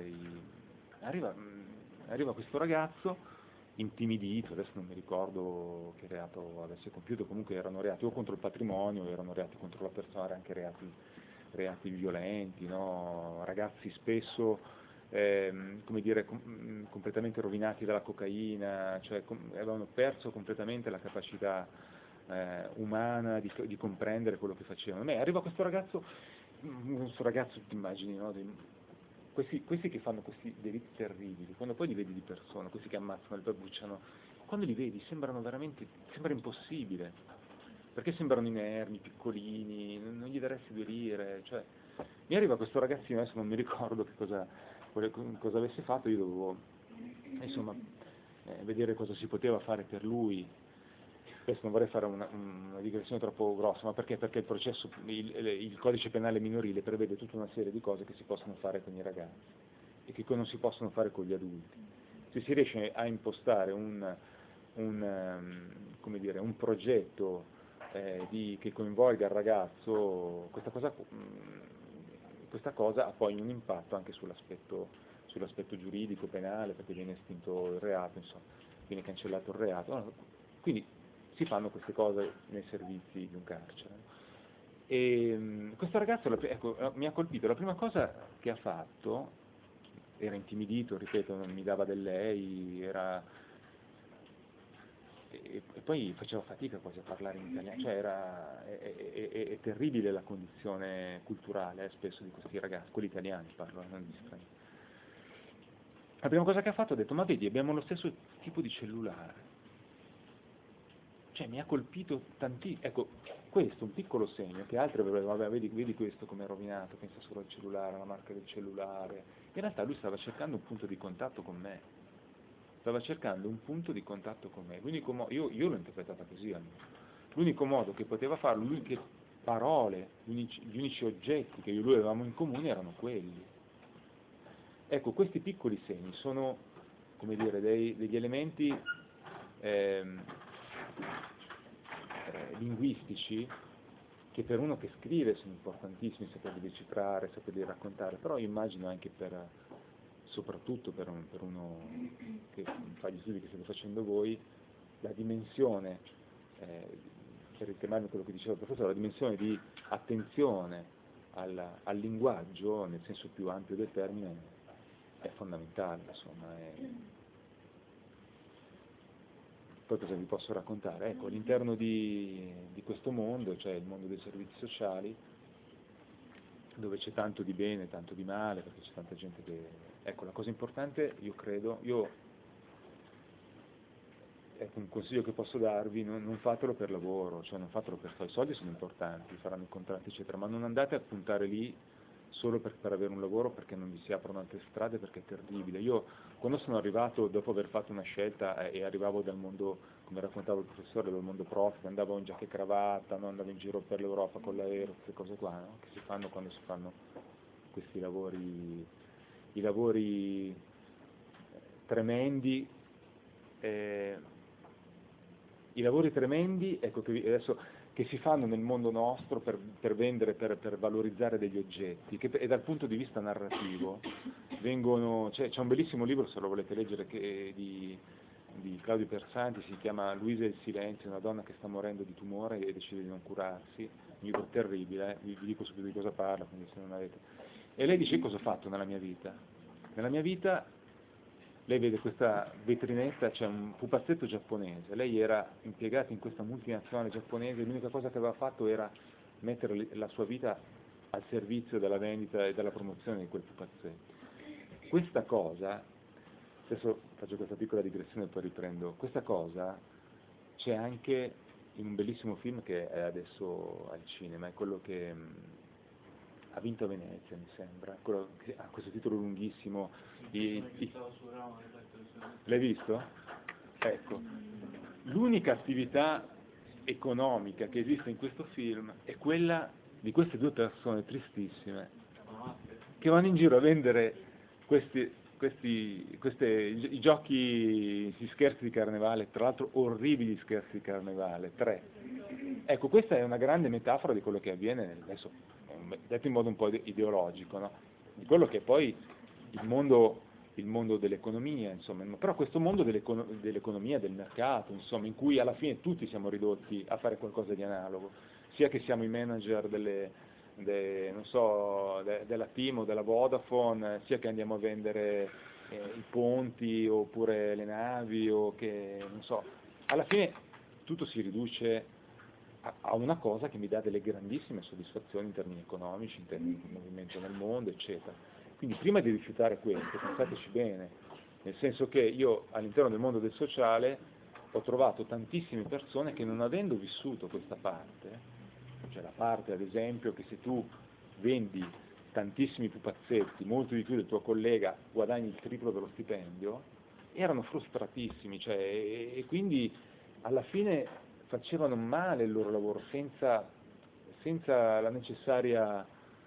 Arriva questo ragazzo intimidito, adesso non mi ricordo che reato avesse compiuto, comunque erano reati o contro il patrimonio, erano reati contro la persona, erano anche reati violenti, no? Ragazzi spesso come dire, completamente rovinati dalla cocaina, cioè avevano perso completamente la capacità umana di comprendere quello che facevano. A me arriva questo ragazzo, ti immagini, no? Questi che fanno questi delitti terribili, quando poi li vedi di persona, questi che ammazzano e poi bruciano, quando li vedi sembra impossibile, perché sembrano inermi, piccolini, non gli daresti 2 lire, cioè, mi arriva questo ragazzino, adesso non mi ricordo cosa avesse fatto, io dovevo, insomma, vedere cosa si poteva fare per lui. Questo non vorrei fare una digressione troppo grossa, ma perché? Perché il codice penale minorile prevede tutta una serie di cose che si possono fare con i ragazzi e che non si possono fare con gli adulti. Se si riesce a impostare come dire, un progetto che coinvolga il ragazzo, questa cosa ha poi un impatto anche sull'aspetto giuridico, penale, perché viene estinto il reato, insomma, viene cancellato il reato. Quindi si fanno queste cose nei servizi di un carcere. questo ragazzo, ecco, mi ha colpito, la prima cosa che ha fatto, era intimidito, ripeto, non mi dava del lei, e poi faceva fatica quasi a parlare in italiano, cioè è terribile la condizione culturale spesso di questi ragazzi, quelli italiani parlo, non gli stranieri. La prima cosa che ha fatto ha detto, ma vedi, abbiamo lo stesso tipo di cellulare. Cioè mi ha colpito tantissimo, ecco, questo un piccolo segno che altri avrebbero, vabbè, vedi questo come è rovinato, pensa solo al cellulare, alla marca del cellulare. In realtà lui stava cercando un punto di contatto con me, stava cercando un punto di contatto con me. Io l'ho interpretata così almeno. L'unico modo che poteva farlo, l'uniche parole, gli unici oggetti che io e lui avevamo in comune erano quelli. Ecco, questi piccoli segni sono, come dire, degli elementi linguistici che per uno che scrive sono importantissimi, saperli decifrare, saperli raccontare, però io immagino anche soprattutto per uno che fa gli studi che state facendo voi, la dimensione, per richiamarmi quello che diceva il professore, la dimensione di attenzione al linguaggio, nel senso più ampio del termine, è fondamentale, insomma. Poi cosa vi posso raccontare? Ecco, all'interno di questo mondo, cioè il mondo dei servizi sociali, dove c'è tanto di bene, tanto di male, perché c'è tanta gente che... Ecco, la cosa importante, io credo, ecco, un consiglio che posso darvi, non fatelo per lavoro, cioè non fatelo per i soldi sono importanti, faranno i contratti eccetera, ma non andate a puntare lì solo per avere un lavoro, perché non vi si aprono altre strade, perché è terribile. Io quando sono arrivato, dopo aver fatto una scelta e arrivavo dal mondo, come raccontava il professore, dal mondo profit, andavo in giacca e cravatta, no? Andavo in giro per l'Europa con l'aereo, queste cose qua, no? Che si fanno quando si fanno questi lavori, i lavori tremendi, i lavori tremendi, ecco, che si fanno nel mondo nostro per vendere, per valorizzare degli oggetti, e dal punto di vista narrativo c'è un bellissimo libro, se lo volete leggere, di Claudio Persanti, si chiama Luisa e il silenzio, una donna che sta morendo di tumore e decide di non curarsi, un libro terribile, vi dico subito di cosa parla, quindi se non avete... E lei dice: cosa ho fatto nella mia vita? Nella mia vita lei vede questa vetrinetta, c'è un pupazzetto giapponese, lei era impiegata in questa multinazionale giapponese, l'unica cosa che aveva fatto era mettere la sua vita al servizio della vendita e della promozione di quel pupazzetto. Questa cosa, adesso faccio questa piccola digressione e poi riprendo, questa cosa c'è anche in un bellissimo film che è adesso al cinema, è quello che ha vinto a Venezia, mi sembra, quello che ha questo titolo lunghissimo. L'hai visto? Ecco, l'unica attività economica che esiste in questo film è quella di queste due persone tristissime che vanno in giro a vendere i giochi, gli scherzi di carnevale, tra l'altro orribili scherzi di carnevale, 3. Ecco, questa è una grande metafora di quello che avviene, adesso detto in modo un po' ideologico, no? Di quello che è poi il mondo dell'economia, insomma, però questo mondo dell'economia, del mercato, insomma, in cui alla fine tutti siamo ridotti a fare qualcosa di analogo, sia che siamo i manager non so, della TIM o della Vodafone, sia che andiamo a vendere i ponti oppure le navi o che, non so, alla fine tutto si riduce a una cosa che mi dà delle grandissime soddisfazioni in termini economici, in termini di movimento nel mondo, eccetera. Quindi prima di rifiutare questo, pensateci bene, nel senso che io all'interno del mondo del sociale ho trovato tantissime persone che, non avendo vissuto questa parte, cioè la parte ad esempio che se tu vendi tantissimi pupazzetti, molto di più del tuo collega, guadagni il triplo dello stipendio, erano frustratissimi, cioè, e quindi alla fine facevano male il loro lavoro senza la necessaria...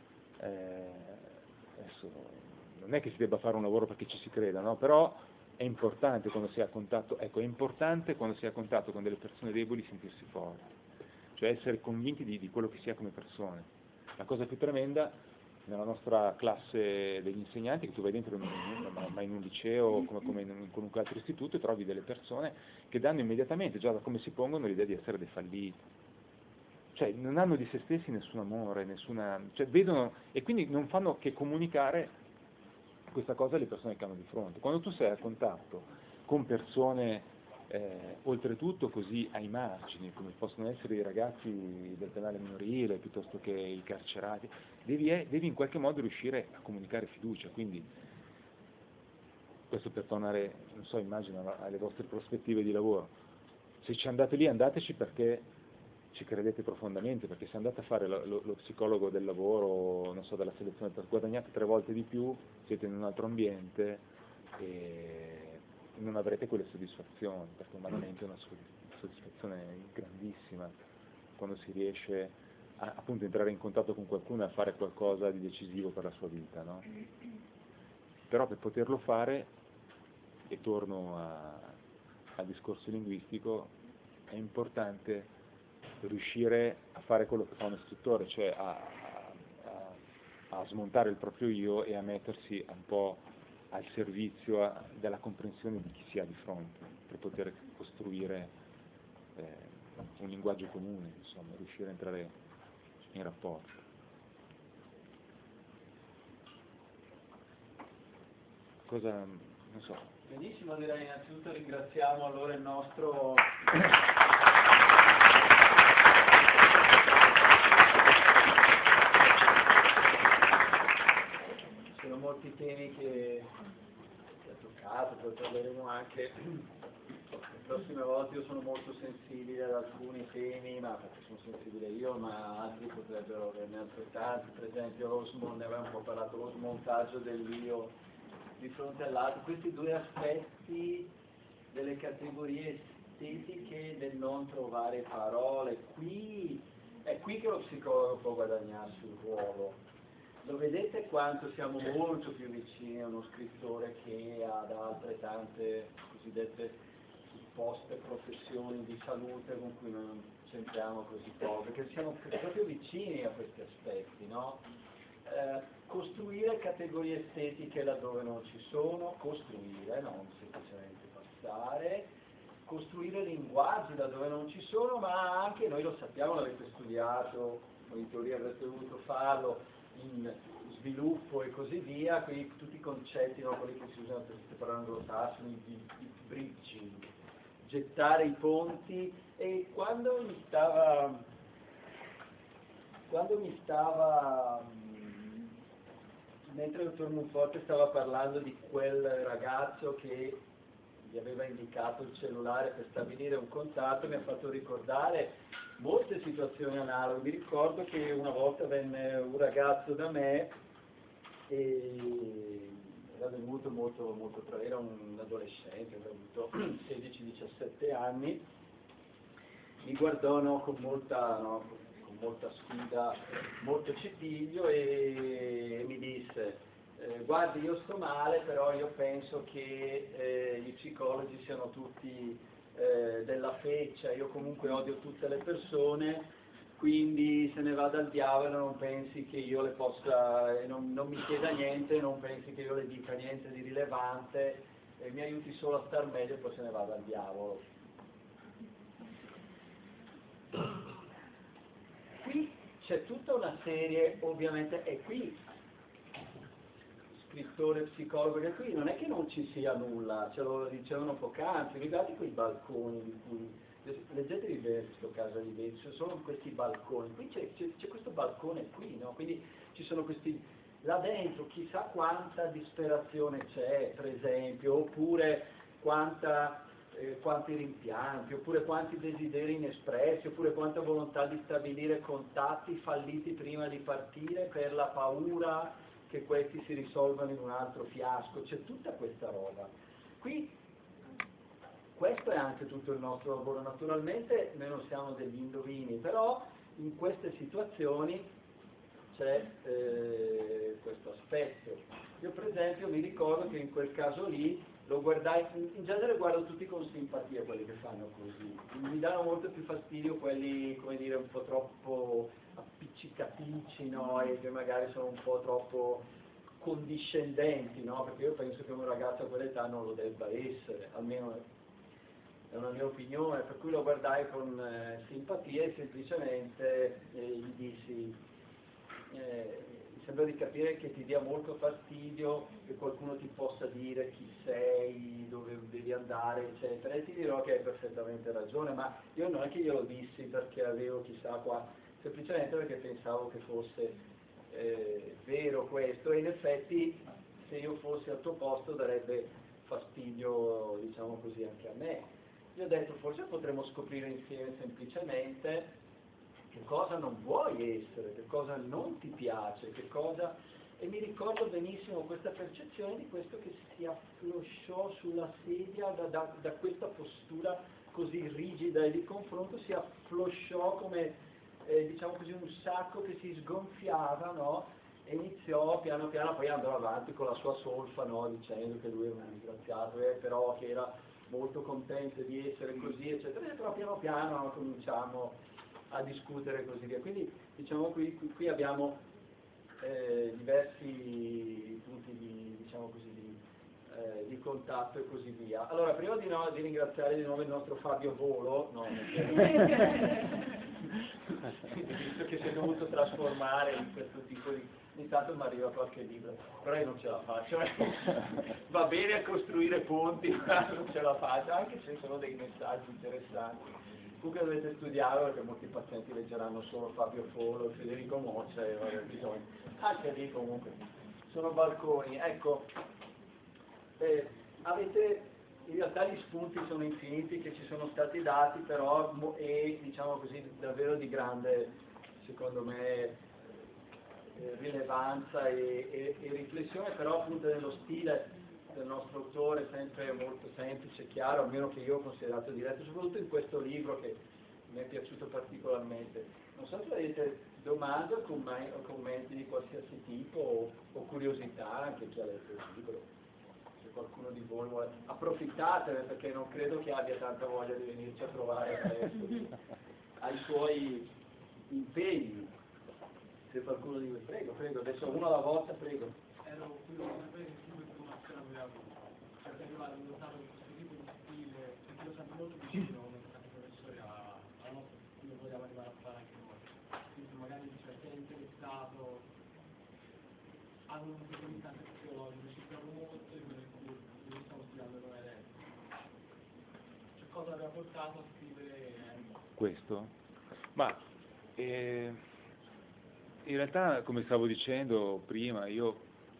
adesso non è che si debba fare un lavoro perché ci si creda, no? Però è importante quando si è a contatto, ecco, è importante quando si è a contatto con delle persone deboli sentirsi forti, cioè essere convinti di quello che si è come persone. La cosa più tremenda nella nostra classe degli insegnanti è che tu vai dentro ma in un liceo come in qualunque altro istituto e trovi delle persone che danno immediatamente, già da come si pongono, l'idea di essere dei falliti. cioè non hanno di se stessi nessun amore, cioè vedono, e quindi non fanno che comunicare questa cosa alle persone che hanno di fronte. Quando tu sei a contatto con persone, oltretutto così ai margini, come possono essere i ragazzi del penale minorile, piuttosto che i carcerati, devi in qualche modo riuscire a comunicare fiducia, quindi questo per tornare, non so, immagino alle vostre prospettive di lavoro. Se ci andate lì, andateci perché ci credete profondamente, perché se andate a fare lo psicologo del lavoro, non so, della selezione, guadagnate 3 volte di più, siete in un altro ambiente e non avrete quelle soddisfazioni, perché umanamente è una soddisfazione grandissima quando si riesce a appunto entrare in contatto con qualcuno e a fare qualcosa di decisivo per la sua vita, no? Però per poterlo fare, e torno al discorso linguistico, è importante riuscire a fare quello che fa un istruttore, cioè a smontare il proprio io e a mettersi un po' al servizio della comprensione di chi si ha di fronte, per poter costruire un linguaggio comune, insomma, riuscire a entrare in rapporto. Cosa, non so. Benissimo, direi innanzitutto ringraziamo allora il nostro sono molti temi che ha toccato, poi parleremo anche le prossime volte. Io sono molto sensibile ad alcuni temi, ma perché sono sensibile io, ma altri potrebbero averne altrettanti. Per esempio ne avevamo un po' parlato, lo smontaggio dell'io di fronte all'altro, questi due aspetti delle categorie estetiche, del non trovare parole. È qui che lo psicologo può guadagnarsi il ruolo. Lo vedete quanto siamo molto più vicini a uno scrittore che ad altre tante cosiddette supposte professioni di salute con cui non c'entriamo così poco, perché siamo proprio vicini a questi aspetti, no? Costruire categorie estetiche laddove non ci sono, costruire, non semplicemente passare, costruire linguaggi laddove non ci sono, ma anche, noi lo sappiamo, l'avete studiato, o in teoria avreste voluto farlo, in sviluppo e così via, tutti i concetti, no, quelli che si usano per queste parole anglosassoni, di bridging, gettare i ponti. E quando mi stava mentre il dottor Monforte stava parlando di quel ragazzo che gli aveva indicato il cellulare per stabilire un contatto, mi ha fatto ricordare molte situazioni analoghe. Mi ricordo che una volta venne un ragazzo da me e era venuto era un adolescente, aveva avuto 16-17 anni, mi guardò, no, con molta sfida, molto cipiglio, e mi disse: guardi, io sto male, però io penso che gli psicologi siano tutti della feccia, io comunque odio tutte le persone, quindi se ne vada al diavolo, non pensi che io le possa, non mi chieda niente, non pensi che io le dica niente di rilevante, mi aiuti solo a star meglio e poi se ne vada al diavolo. Qui c'è tutta una serie, ovviamente, è qui scrittore, psicologo, che qui non è che non ci sia nulla, ce lo dicevano poc'anzi, guardate quei balconi di cui, leggetevi bene questo caso di vetro, ci sono questi balconi, qui c'è questo balcone qui, no? Quindi ci sono questi, là dentro chissà quanta disperazione c'è, per esempio, oppure quanti rimpianti, oppure quanti desideri inespressi, oppure quanta volontà di stabilire contatti falliti prima di partire per la paura che questi si risolvano in un altro fiasco. C'è tutta questa roba. Qui, questo è anche tutto il nostro lavoro. Naturalmente noi non siamo degli indovini, però in queste situazioni c'è questo aspetto. Io per esempio mi ricordo che in quel caso lì lo guardai, in genere guardo tutti con simpatia quelli che fanno così, mi danno molto più fastidio quelli, come dire, un po' troppo appiccicatici, no? E che magari sono un po' troppo condiscendenti, no? Perché io penso che un ragazzo a quell'età non lo debba essere, almeno è una mia opinione, per cui lo guardai con simpatia e semplicemente gli dissi, mi sembra di capire che ti dia molto fastidio che qualcuno ti possa dire chi sei, dove devi andare, eccetera, e ti dirò che hai perfettamente ragione, ma io non è che glielo dissi perché avevo chissà qua, semplicemente perché pensavo che fosse vero questo, e in effetti se io fossi al tuo posto darebbe fastidio, diciamo così, anche a me. Io ho detto forse potremmo scoprire insieme semplicemente che cosa non vuoi essere, che cosa non ti piace, che cosa... E mi ricordo benissimo questa percezione di questo che si afflosciò sulla sedia da questa postura così rigida e di confronto, si afflosciò come, diciamo così, un sacco che si sgonfiava, no? E iniziò piano piano, poi andò avanti con la sua solfa, no? Dicendo che lui era un disgraziato, però che era molto contento di essere così, eccetera, però piano piano cominciamo a discutere e così via. Quindi diciamo qui abbiamo diversi punti di, diciamo così, di contatto e così via. Allora, prima di ringraziare di nuovo il nostro Fabio Volo, no, visto che si è dovuto trasformare in questo tipo di... Intanto mi arriva qualche libro, però io non ce la faccio, va bene a costruire ponti, ma non ce la faccio, anche se sono dei messaggi interessanti. Comunque dovete studiarlo perché molti pazienti leggeranno solo Fabio Folo e Federico Moccia e vabbè, bisogna. Anche lì comunque sono balconi. Ecco, avete, in realtà gli spunti sono infiniti che ci sono stati dati, però e diciamo così davvero di grande, secondo me, rilevanza e riflessione, però appunto nello stile del nostro autore, sempre molto semplice, chiaro, almeno che io ho considerato diretto, soprattutto in questo libro che mi è piaciuto particolarmente. Non so se avete domande o commenti di qualsiasi tipo, o curiosità, anche chi ha letto il libro. Se qualcuno di voi vuole, approfittatene, perché non credo che abbia tanta voglia di venirci a trovare adesso, ai suoi impegni. Se qualcuno di voi, prego, adesso uno alla volta, prego. Ero curioso di sapere che tipo di formazione aveva avuto, perché aveva notato questo tipo di stile, perché lo sento molto vicino come professore alla nostra, come vogliamo arrivare a fare anche noi. Quindi magari cioè, chi è interessato, hanno un punto di vista anche psicologico, ci trovo molto in quello in cui stiamo studiando noi adesso. Cioè cosa aveva portato a scrivere questo? Ma in realtà, come stavo dicendo prima, io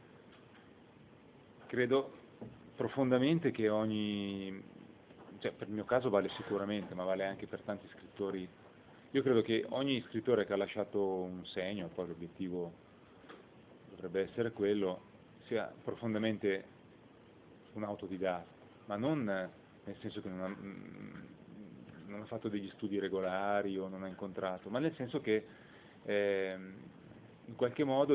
credo profondamente che cioè per il mio caso vale sicuramente, ma vale anche per tanti scrittori, io credo che ogni scrittore che ha lasciato un segno, poi l'obiettivo dovrebbe essere quello, sia profondamente un autodidatta, ma non nel senso che non ha fatto degli studi regolari o non ha incontrato, ma nel senso che in qualche modo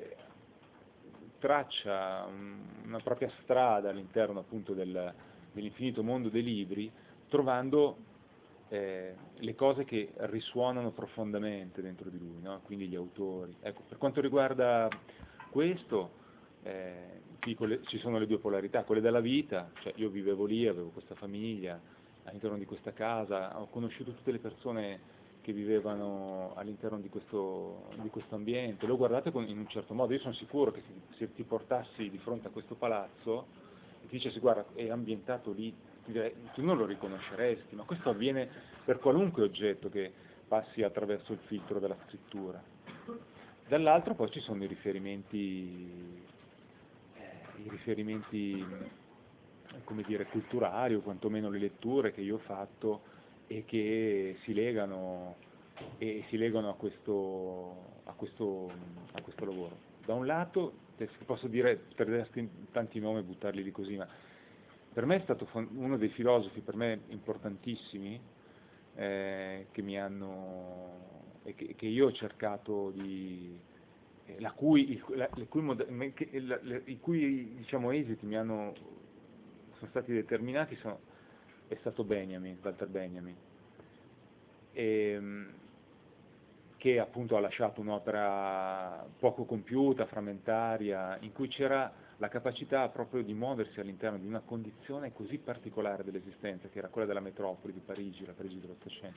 traccia una propria strada all'interno appunto dell'infinito mondo dei libri, trovando le cose che risuonano profondamente dentro di lui, no? Quindi gli autori. Ecco, per quanto riguarda questo, ci sono le due polarità, quelle della vita, cioè io vivevo lì, avevo questa famiglia, all'interno di questa casa, ho conosciuto tutte le persone che vivevano all'interno di questo ambiente, l'ho guardato in un certo modo, io sono sicuro che se ti portassi di fronte a questo palazzo e ti dicessi guarda è ambientato lì, tu non lo riconosceresti, ma questo avviene per qualunque oggetto che passi attraverso il filtro della scrittura. Dall'altro poi ci sono i riferimenti come dire, culturali o quantomeno le letture che io ho fatto e che si legano a questo lavoro. Da un lato, posso dire, per darti tanti nomi e buttarli lì così, ma per me è stato uno dei filosofi per me importantissimi che mi hanno e che io ho cercato di i cui diciamo esiti sono stati determinati è stato Walter Benjamin. che appunto ha lasciato un'opera poco compiuta, frammentaria, in cui c'era la capacità proprio di muoversi all'interno di una condizione così particolare dell'esistenza, che era quella della metropoli di Parigi, la Parigi dell'Ottocento,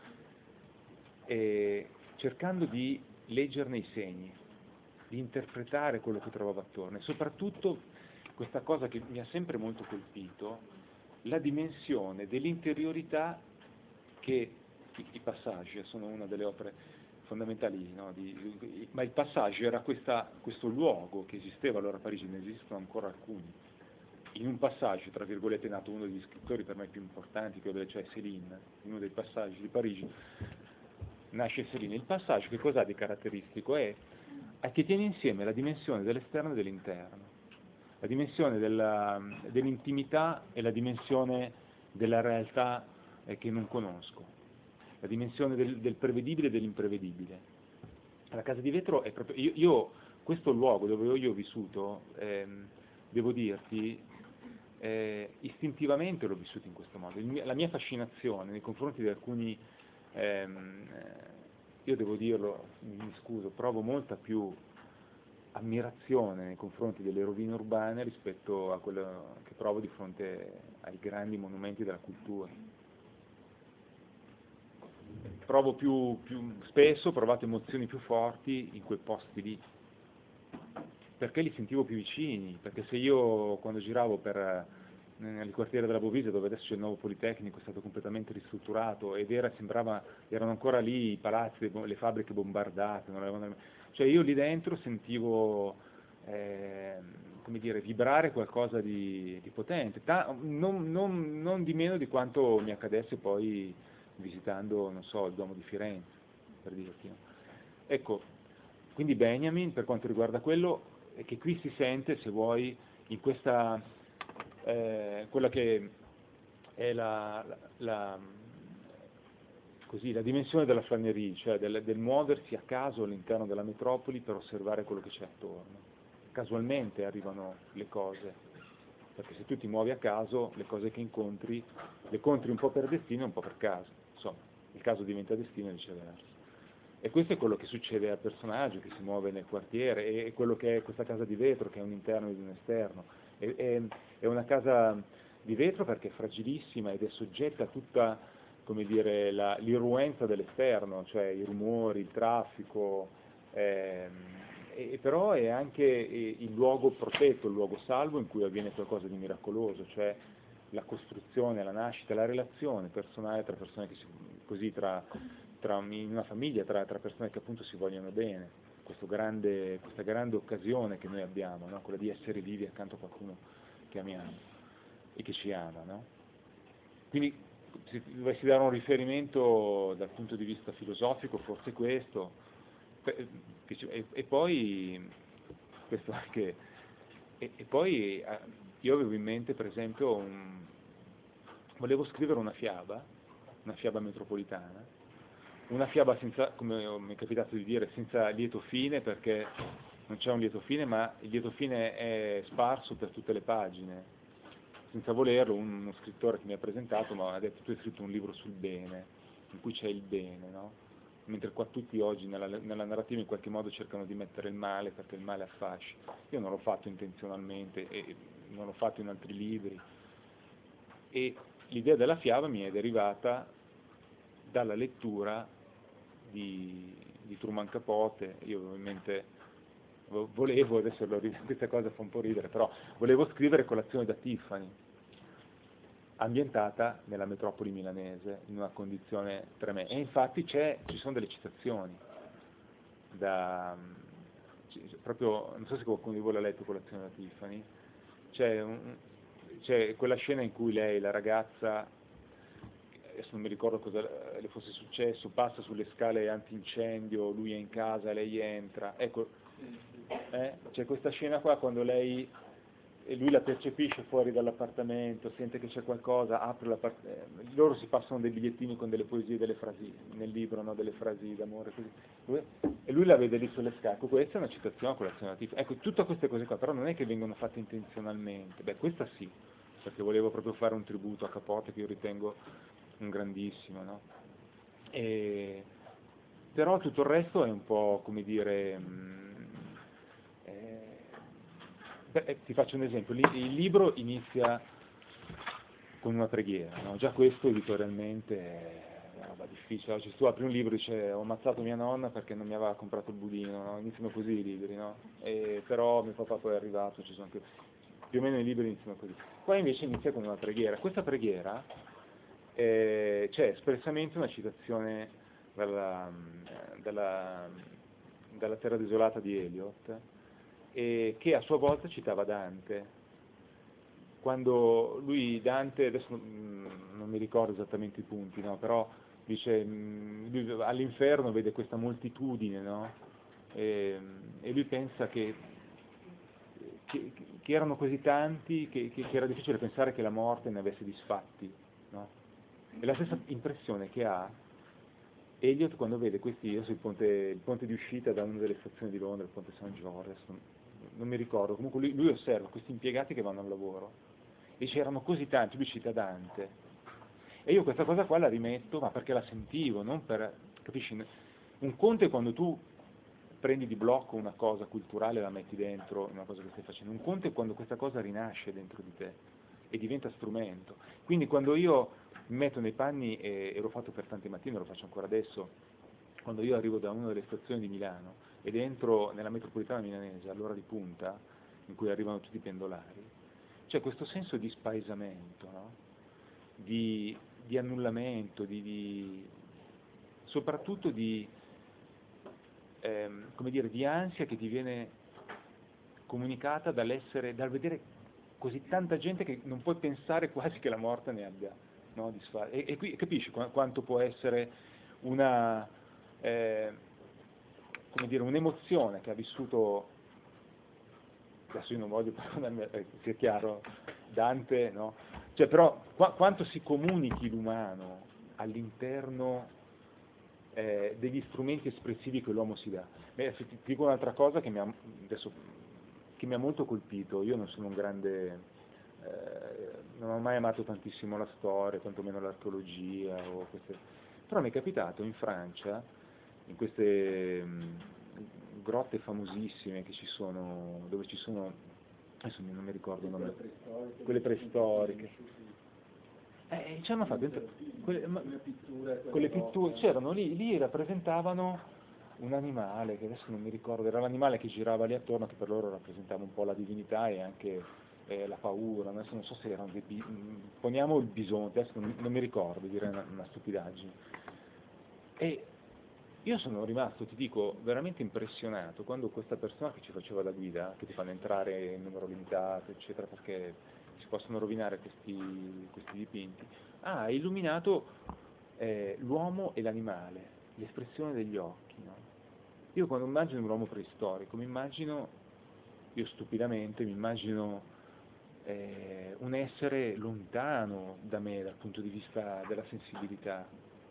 e cercando di leggerne i segni, di interpretare quello che trovava attorno, e soprattutto questa cosa che mi ha sempre molto colpito, la dimensione dell'interiorità che i passaggi sono una delle opere fondamentali, no? Ma il passaggio era questo luogo che esisteva allora a Parigi, ne esistono ancora alcuni. In un passaggio, tra virgolette, è nato uno degli scrittori per me più importanti, cioè Céline, in uno dei passaggi di Parigi, nasce Céline. Il passaggio che cos'ha di caratteristico? È che tiene insieme la dimensione dell'esterno e dell'interno, la dimensione dell'intimità e la dimensione della realtà che non conosco, la dimensione del prevedibile e dell'imprevedibile. La Casa di Vetro è proprio... Io questo luogo dove io ho vissuto, devo dirti, istintivamente l'ho vissuto in questo modo. La mia fascinazione nei confronti di alcuni... io devo dirlo, mi scuso, provo molta più ammirazione nei confronti delle rovine urbane rispetto a quello che provo di fronte ai grandi monumenti della cultura. Provo più spesso, ho provato emozioni più forti in quei posti lì, perché li sentivo più vicini, perché se io quando giravo nel quartiere della Bovise, dove adesso c'è il nuovo Politecnico, è stato completamente ristrutturato, ed erano ancora lì i palazzi, le fabbriche bombardate, cioè io lì dentro sentivo, come dire, vibrare qualcosa di potente, non di meno di quanto mi accadesse poi visitando, non so, il Duomo di Firenze, per dirti. No? Ecco, quindi Benjamin, per quanto riguarda quello, è che qui si sente, se vuoi, in questa, quella che è la dimensione della flânerie, cioè del muoversi a caso all'interno della metropoli per osservare quello che c'è attorno. Casualmente arrivano le cose, perché se tu ti muovi a caso, le cose che incontri, le incontri un po' per destino e un po' per caso. Insomma, il caso diventa destino e viceversa. E questo è quello che succede al personaggio che si muove nel quartiere, e quello che è questa casa di vetro, che è un interno ed un esterno. È una casa di vetro perché è fragilissima ed è soggetta a tutta, come dire, l'irruenza dell'esterno, cioè i rumori, il traffico, e però è anche il luogo protetto, il luogo salvo in cui avviene qualcosa di miracoloso, cioè la costruzione, la nascita, la relazione personale tra persone che in una famiglia, tra persone che appunto si vogliono bene, questa grande occasione che noi abbiamo, no? Quella di essere vivi accanto a qualcuno che amiamo e che ci ama. No? Quindi se dovessi dare un riferimento dal punto di vista filosofico, forse questo, e poi questo anche, e poi io avevo in mente per esempio volevo scrivere una fiaba metropolitana, una fiaba senza, come mi è capitato di dire, senza lieto fine, perché non c'è un lieto fine, ma il lieto fine è sparso per tutte le pagine. Senza volerlo, uno scrittore che mi ha presentato mi ha detto: tu hai scritto un libro sul bene, in cui c'è il bene, no? Mentre qua tutti oggi nella narrativa in qualche modo cercano di mettere il male perché il male affascina. Io non l'ho fatto intenzionalmente e non l'ho fatto in altri libri. E l'idea della fiaba mi è derivata dalla lettura di Truman Capote. Io ovviamente volevo, adesso questa cosa fa un po' ridere, però volevo scrivere Colazione da Tiffany, ambientata nella metropoli milanese, in una condizione tremenda. E infatti ci sono delle citazioni, proprio, non so se qualcuno di voi l'ha letto Colazione da Tiffany, c'è quella scena in cui lei, la ragazza, adesso non mi ricordo cosa le fosse successo, passa sulle scale antincendio, lui è in casa, lei entra, ecco, c'è questa scena qua quando lui la percepisce fuori dall'appartamento, sente che c'è qualcosa, apre l'appartamento, loro si passano dei bigliettini con delle poesie, delle frasi, nel libro, no? Delle frasi d'amore, così, e lui la vede lì sulle scale. Questa è una citazione a Colazione da Tiffany. Ecco, tutte queste cose qua, però non è che vengono fatte intenzionalmente, questa sì, perché volevo proprio fare un tributo a Capote, che io ritengo un grandissimo, no? però tutto il resto è un po', come dire, ti faccio un esempio, il libro inizia con una preghiera, no? Già questo editorialmente è una roba difficile. Oggi tu apri un libro e dice ho ammazzato mia nonna perché non mi aveva comprato il budino, no? Iniziano così i libri, no? Però mio papà poi è arrivato, ci sono più o meno i libri iniziano così. Qua invece inizia con una preghiera. Questa preghiera c'è espressamente una citazione dalla Terra desolata di Eliot, che a sua volta citava Dante. Quando Dante, adesso non mi ricordo esattamente i punti, no? Però dice, lui all'inferno vede questa moltitudine, no? E lui pensa che erano così tanti che era difficile pensare che la morte ne avesse disfatti, no? E la stessa impressione che ha Eliot quando vede questi, adesso il ponte di uscita da una delle stazioni di Londra, il ponte San Giorgio, non mi ricordo, comunque lui osserva questi impiegati che vanno al lavoro e c'erano così tanti, lui cita Dante, e io questa cosa qua la rimetto, ma perché la sentivo, non per, capisci? Un conto è quando tu prendi di blocco una cosa culturale e la metti dentro una cosa che stai facendo, un conto è quando questa cosa rinasce dentro di te e diventa strumento. Quindi quando io mi metto nei panni, e l'ho fatto per tante mattine, lo faccio ancora adesso, quando io arrivo da una delle stazioni di Milano ed entro nella metropolitana milanese all'ora di punta, in cui arrivano tutti i pendolari, c'è questo senso di spaesamento, no? di annullamento, soprattutto come dire, di ansia che ti viene comunicata dal vedere così tanta gente che non puoi pensare quasi che la morte ne abbia, no, e qui capisci quanto può essere una, come dire, un'emozione che ha vissuto, adesso io non voglio parlare, sia chiaro, Dante, no? Cioè però quanto si comunichi l'umano all'interno degli strumenti espressivi che l'uomo si dà. Se ti dico un'altra cosa che mi ha molto colpito, io non sono un grande, non ho mai amato tantissimo la storia, tantomeno l'archeologia, però mi è capitato in Francia, in queste grotte famosissime che ci sono, dove ci sono, adesso non mi ricordo il nome, quelle preistoriche. Ci hanno fatto quelle pitture, c'erano lì rappresentavano un animale, che adesso non mi ricordo, era l'animale che girava lì attorno, che per loro rappresentava un po' la divinità e anche la paura, adesso non so se erano poniamo il bisonte, adesso non mi ricordo, direi una stupidaggine. E io sono rimasto, ti dico, veramente impressionato quando questa persona che ci faceva la guida, che ti fanno entrare in numero limitato, eccetera, perché si possono rovinare questi dipinti, ha illuminato l'uomo e l'animale, l'espressione degli occhi, no? Io quando immagino un uomo preistorico, io stupidamente mi immagino un essere lontano da me dal punto di vista della sensibilità,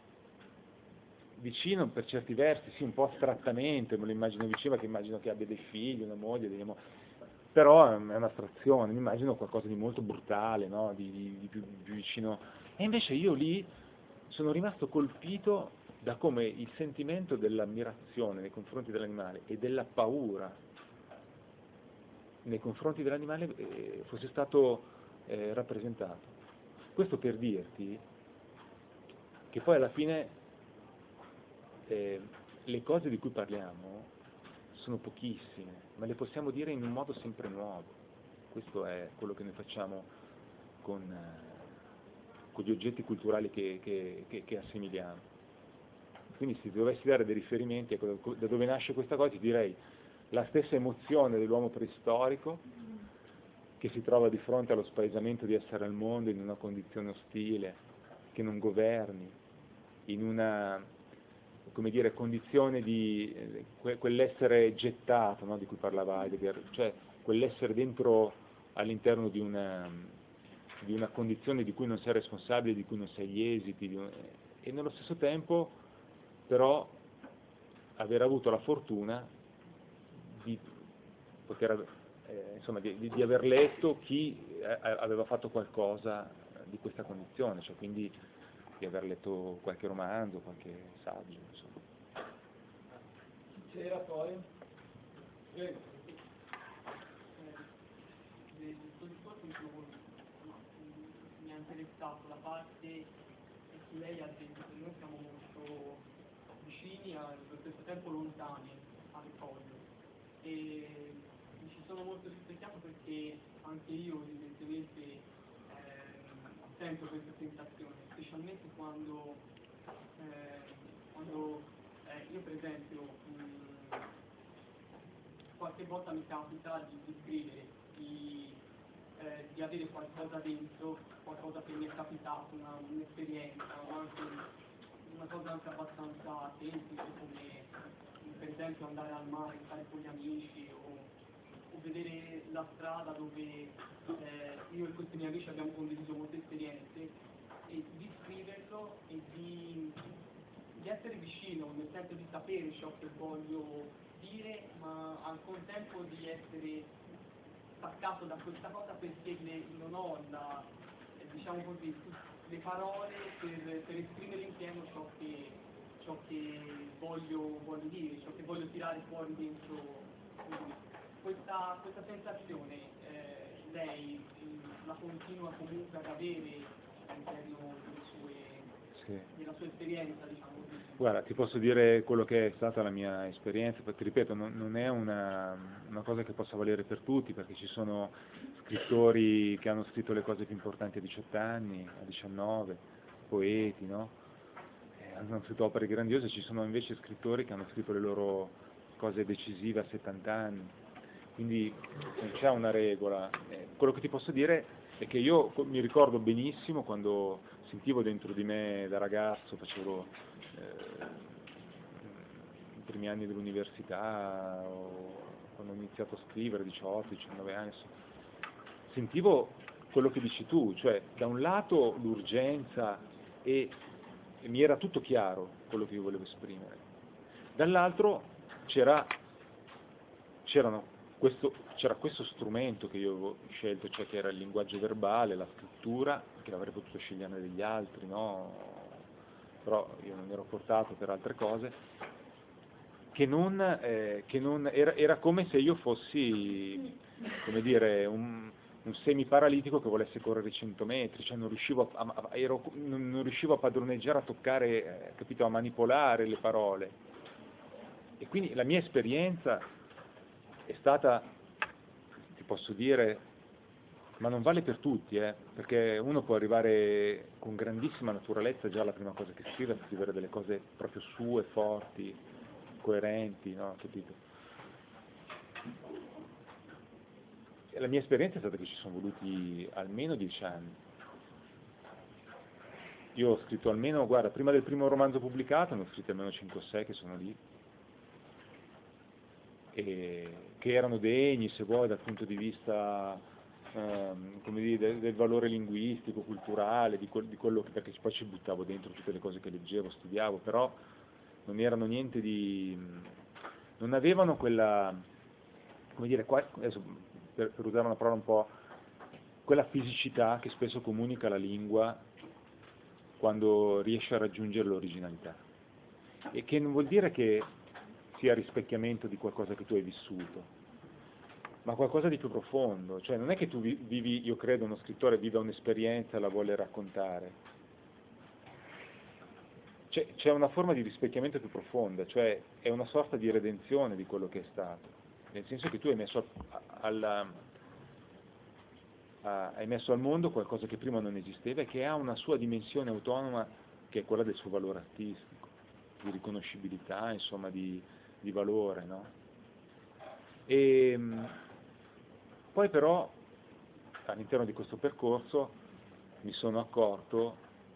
vicino per certi versi, sì, un po' astrattamente, me lo immagino vicino, perché immagino che abbia dei figli, una moglie, però è un'astrazione, mi immagino qualcosa di molto brutale, no? di più vicino. E invece io lì sono rimasto colpito da come il sentimento dell'ammirazione nei confronti dell'animale e della paura nei confronti dell'animale fosse stato rappresentato. Questo per dirti che poi alla fine le cose di cui parliamo sono pochissime, ma le possiamo dire in un modo sempre nuovo. Questo è quello che noi facciamo con gli oggetti culturali che assimiliamo. Quindi se dovessi dare dei riferimenti, ecco, da dove nasce questa cosa, ti direi la stessa emozione dell'uomo preistorico che si trova di fronte allo spaesamento di essere al mondo in una condizione ostile, che non governi, in una, come dire, condizione di quell'essere gettato, no, di cui parlava Heidegger, cioè quell'essere dentro all'interno di una condizione di cui non sei responsabile, di cui non sai gli esiti, e nello stesso tempo però aver avuto la fortuna di poter, insomma, di aver letto chi aveva fatto qualcosa di questa condizione, cioè quindi di aver letto qualche romanzo, qualche saggio, insomma. C'era poi? Del suo discorso mi ha interessato la parte che lei ha detto che noi siamo molto vicini e allo stesso tempo lontani alle cose, e mi ci sono molto rispecchiato perché anche io evidentemente sento questa sensazione, specialmente quando io per esempio qualche volta mi capita di scrivere, di avere qualcosa dentro, qualcosa che mi è capitato, un'esperienza, anche una cosa anche abbastanza semplice come per esempio andare al mare, stare con gli amici o vedere la strada dove io e questi miei amici abbiamo condiviso molte esperienze, e di scriverlo e di essere vicino, nel senso di sapere ciò che voglio dire, ma al contempo di essere staccato da questa cosa perché non ho diciamo così, le parole per esprimere in pieno ciò che voglio dire, ciò che voglio tirare fuori dentro. Questa sensazione lei la continua comunque ad avere all'interno della sua esperienza, diciamo così. Guarda, ti posso dire quello che è stata la mia esperienza, perché ripeto, non è una cosa che possa valere per tutti, perché ci sono scrittori che hanno scritto le cose più importanti a 18 anni, a 19, poeti, no? Hanno scritto opere grandiose, ci sono invece scrittori che hanno scritto le loro cose decisive a 70 anni, quindi non c'è una regola. Quello che ti posso dire è che io mi ricordo benissimo quando sentivo dentro di me da ragazzo, facevo i primi anni dell'università, o quando ho iniziato a scrivere, 18, 19 anni, sentivo quello che dici tu, cioè da un lato l'urgenza e mi era tutto chiaro quello che io volevo esprimere, dall'altro c'era questo strumento che io avevo scelto, cioè che era il linguaggio verbale, la scrittura, che l'avrei potuto scegliere degli altri, no? Però io non ero portato per altre cose, che non era come se io fossi, come dire, un semiparalitico che volesse correre 100 metri, cioè non riuscivo a padroneggiare, a toccare, capito, a manipolare le parole. E quindi la mia esperienza è stata, ti posso dire, ma non vale per tutti, perché uno può arrivare con grandissima naturalezza già alla prima cosa che scrive, a scrivere delle cose proprio sue, forti, coerenti, no? Capito? La mia esperienza è stata che ci sono voluti almeno 10 anni. Io ho scritto almeno, guarda, prima del primo romanzo pubblicato ne ho scritto almeno 5 o 6 che sono lì, e che erano degni, se vuoi, dal punto di vista come dire, del valore linguistico, culturale, di quello che, perché poi ci buttavo dentro tutte le cose che leggevo, studiavo, però non erano niente di... non avevano quella, come dire, adesso per usare una parola un po', quella fisicità che spesso comunica la lingua quando riesce a raggiungere l'originalità, e che non vuol dire che sia rispecchiamento di qualcosa che tu hai vissuto, ma qualcosa di più profondo. Cioè non è che tu vivi, io credo, uno scrittore viva un'esperienza e la vuole raccontare. C'è una forma di rispecchiamento più profonda, cioè è una sorta di redenzione di quello che è stato, nel senso che tu hai messo hai messo al mondo qualcosa che prima non esisteva e che ha una sua dimensione autonoma, che è quella del suo valore artistico, di riconoscibilità, insomma, di valore, no? E poi però all'interno di questo percorso mi sono accorto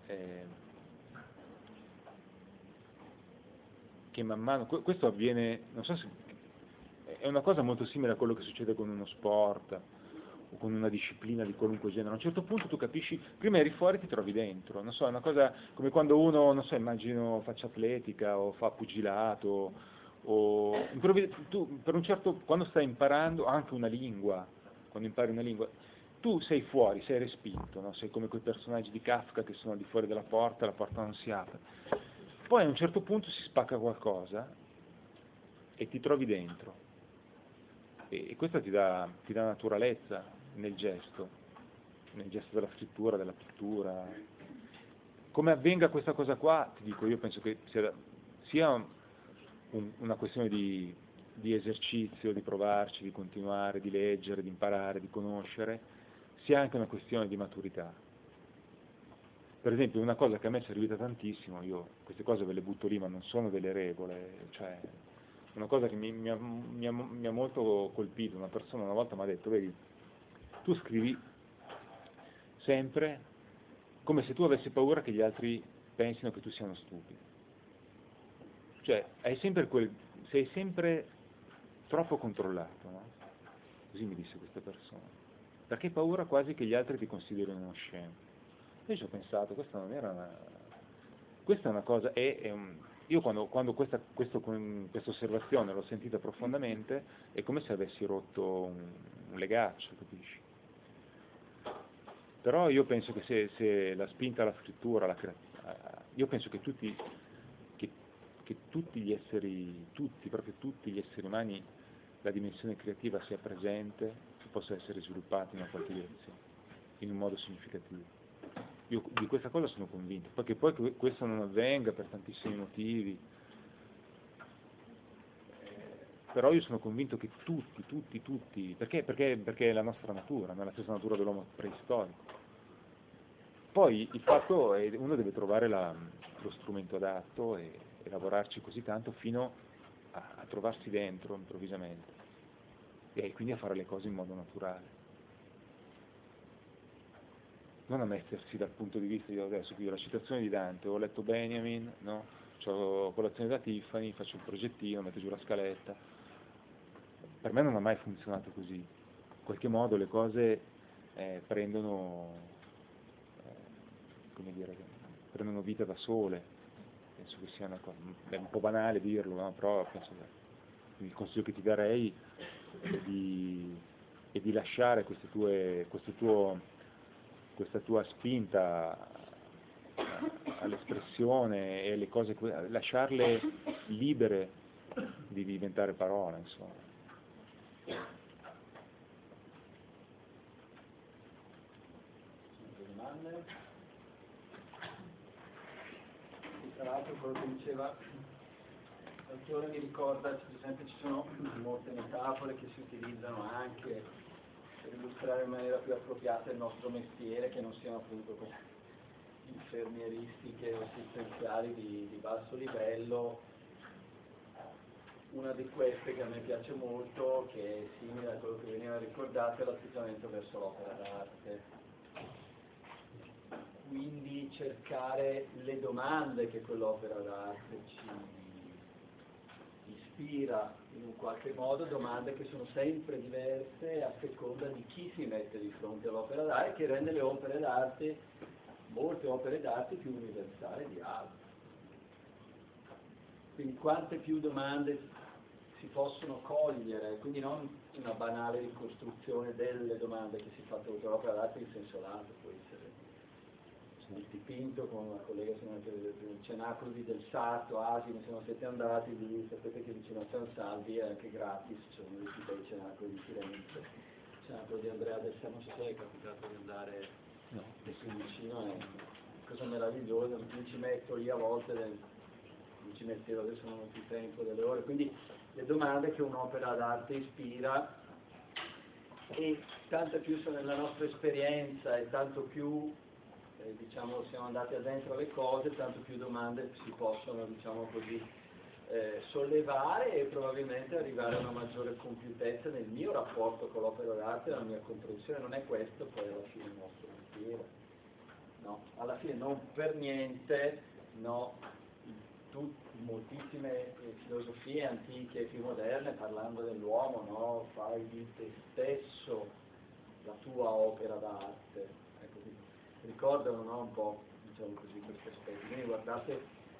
che man mano, questo avviene, non so se è una cosa molto simile a quello che succede con uno sport o con una disciplina di qualunque genere. A un certo punto tu capisci, prima eri fuori, ti trovi dentro, non so, è una cosa come quando uno, non so, immagino faccia atletica o fa pugilato, o tu per un certo, quando stai imparando anche una lingua, quando impari una lingua, tu sei fuori, sei respinto, no? Sei come quei personaggi di Kafka che sono al di fuori della porta, la porta non si apre. Poi a un certo punto si spacca qualcosa e ti trovi dentro. E questo ti dà naturalezza nel gesto della scrittura, della pittura. Come avvenga questa cosa qua, ti dico, io penso che sia una questione di esercizio, di provarci, di continuare, di leggere, di imparare, di conoscere, sia anche una questione di maturità. Per esempio, una cosa che a me è servita tantissimo, io queste cose ve le butto lì, ma non sono delle regole, cioè una cosa che mi ha molto colpito, una persona una volta mi ha detto, vedi, tu scrivi sempre come se tu avessi paura che gli altri pensino che tu siano stupido. Cioè, sei sempre troppo controllato, no? Così mi disse questa persona. Perché hai paura quasi che gli altri ti considerino uno scemo. E io ci ho pensato, questa è una cosa, io quando questa osservazione l'ho sentita profondamente, è come se avessi rotto un legaccio, capisci? Però io penso che se la spinta alla scrittura, io penso che tutti gli esseri, proprio tutti gli esseri umani, la dimensione creativa sia presente e possa essere sviluppata in una qualche direzione, in un modo significativo. Io di questa cosa sono convinto, perché poi questo non avvenga per tantissimi motivi, però io sono convinto che tutti, perché è la nostra natura, non è la stessa natura dell'uomo preistorico. Poi il fatto è uno deve trovare lo strumento adatto e lavorarci così tanto fino a trovarsi dentro improvvisamente e quindi a fare le cose in modo naturale. Non a mettersi dal punto di vista, io adesso qui ho la citazione di Dante, ho letto Benjamin, no? Ho colazione da Tiffany, faccio un progettino, metto giù la scaletta. Per me non ha mai funzionato così. In qualche modo le cose prendono vita da sole. Penso che sia una cosa, è un po' banale dirlo, no? Però penso che il consiglio che ti darei è di lasciare questa tua spinta all'espressione e le cose, lasciarle libere di diventare parole, insomma. Domande? Tra l'altro quello che diceva l'autore mi ricorda, per esempio ci sono molte metafore che si utilizzano anche per illustrare in maniera più appropriata il nostro mestiere, che non siano appunto quelle infermieristiche o assistenziali di basso livello. Una di queste che a me piace molto, che è simile a quello che veniva ricordato, è l'atteggiamento verso l'opera d'arte. Quindi cercare le domande che quell'opera d'arte ci ispira in un qualche modo, domande che sono sempre diverse a seconda di chi si mette di fronte all'opera d'arte, che rende le opere d'arte, molte opere d'arte, più universali di altre. Quindi quante più domande si possono cogliere, quindi non una banale ricostruzione delle domande che si fa per l'opera d'arte in senso lato, può essere il dipinto con una collega nel Cenacolo del Sarto, Asino, se non siete andati lì, sapete che vicino a San Salvi è anche gratis, c'è uno dei Cenacoli di Firenze, il Cenacolo di Andrea del Sarto, non so se è capitato di andare più vicino, è una cosa meravigliosa, mi ci metto lì a volte, non ci mettevo, adesso non ho più tempo delle ore, quindi le domande che un'opera d'arte ispira, e tanta più sono nella nostra esperienza e tanto più diciamo siamo andati addentro alle cose, tanto più domande si possono, diciamo così, sollevare e probabilmente arrivare a una maggiore compiutezza nel mio rapporto con l'opera d'arte e la mia comprensione. Non è questo poi alla fine il nostro mestiere, no? Alla fine non per niente, no, moltissime filosofie antiche e più moderne, parlando dell'uomo, no? Fai di te stesso la tua opera d'arte. Ricordano, no, un po', diciamo così, questi aspetti. Quindi guardate,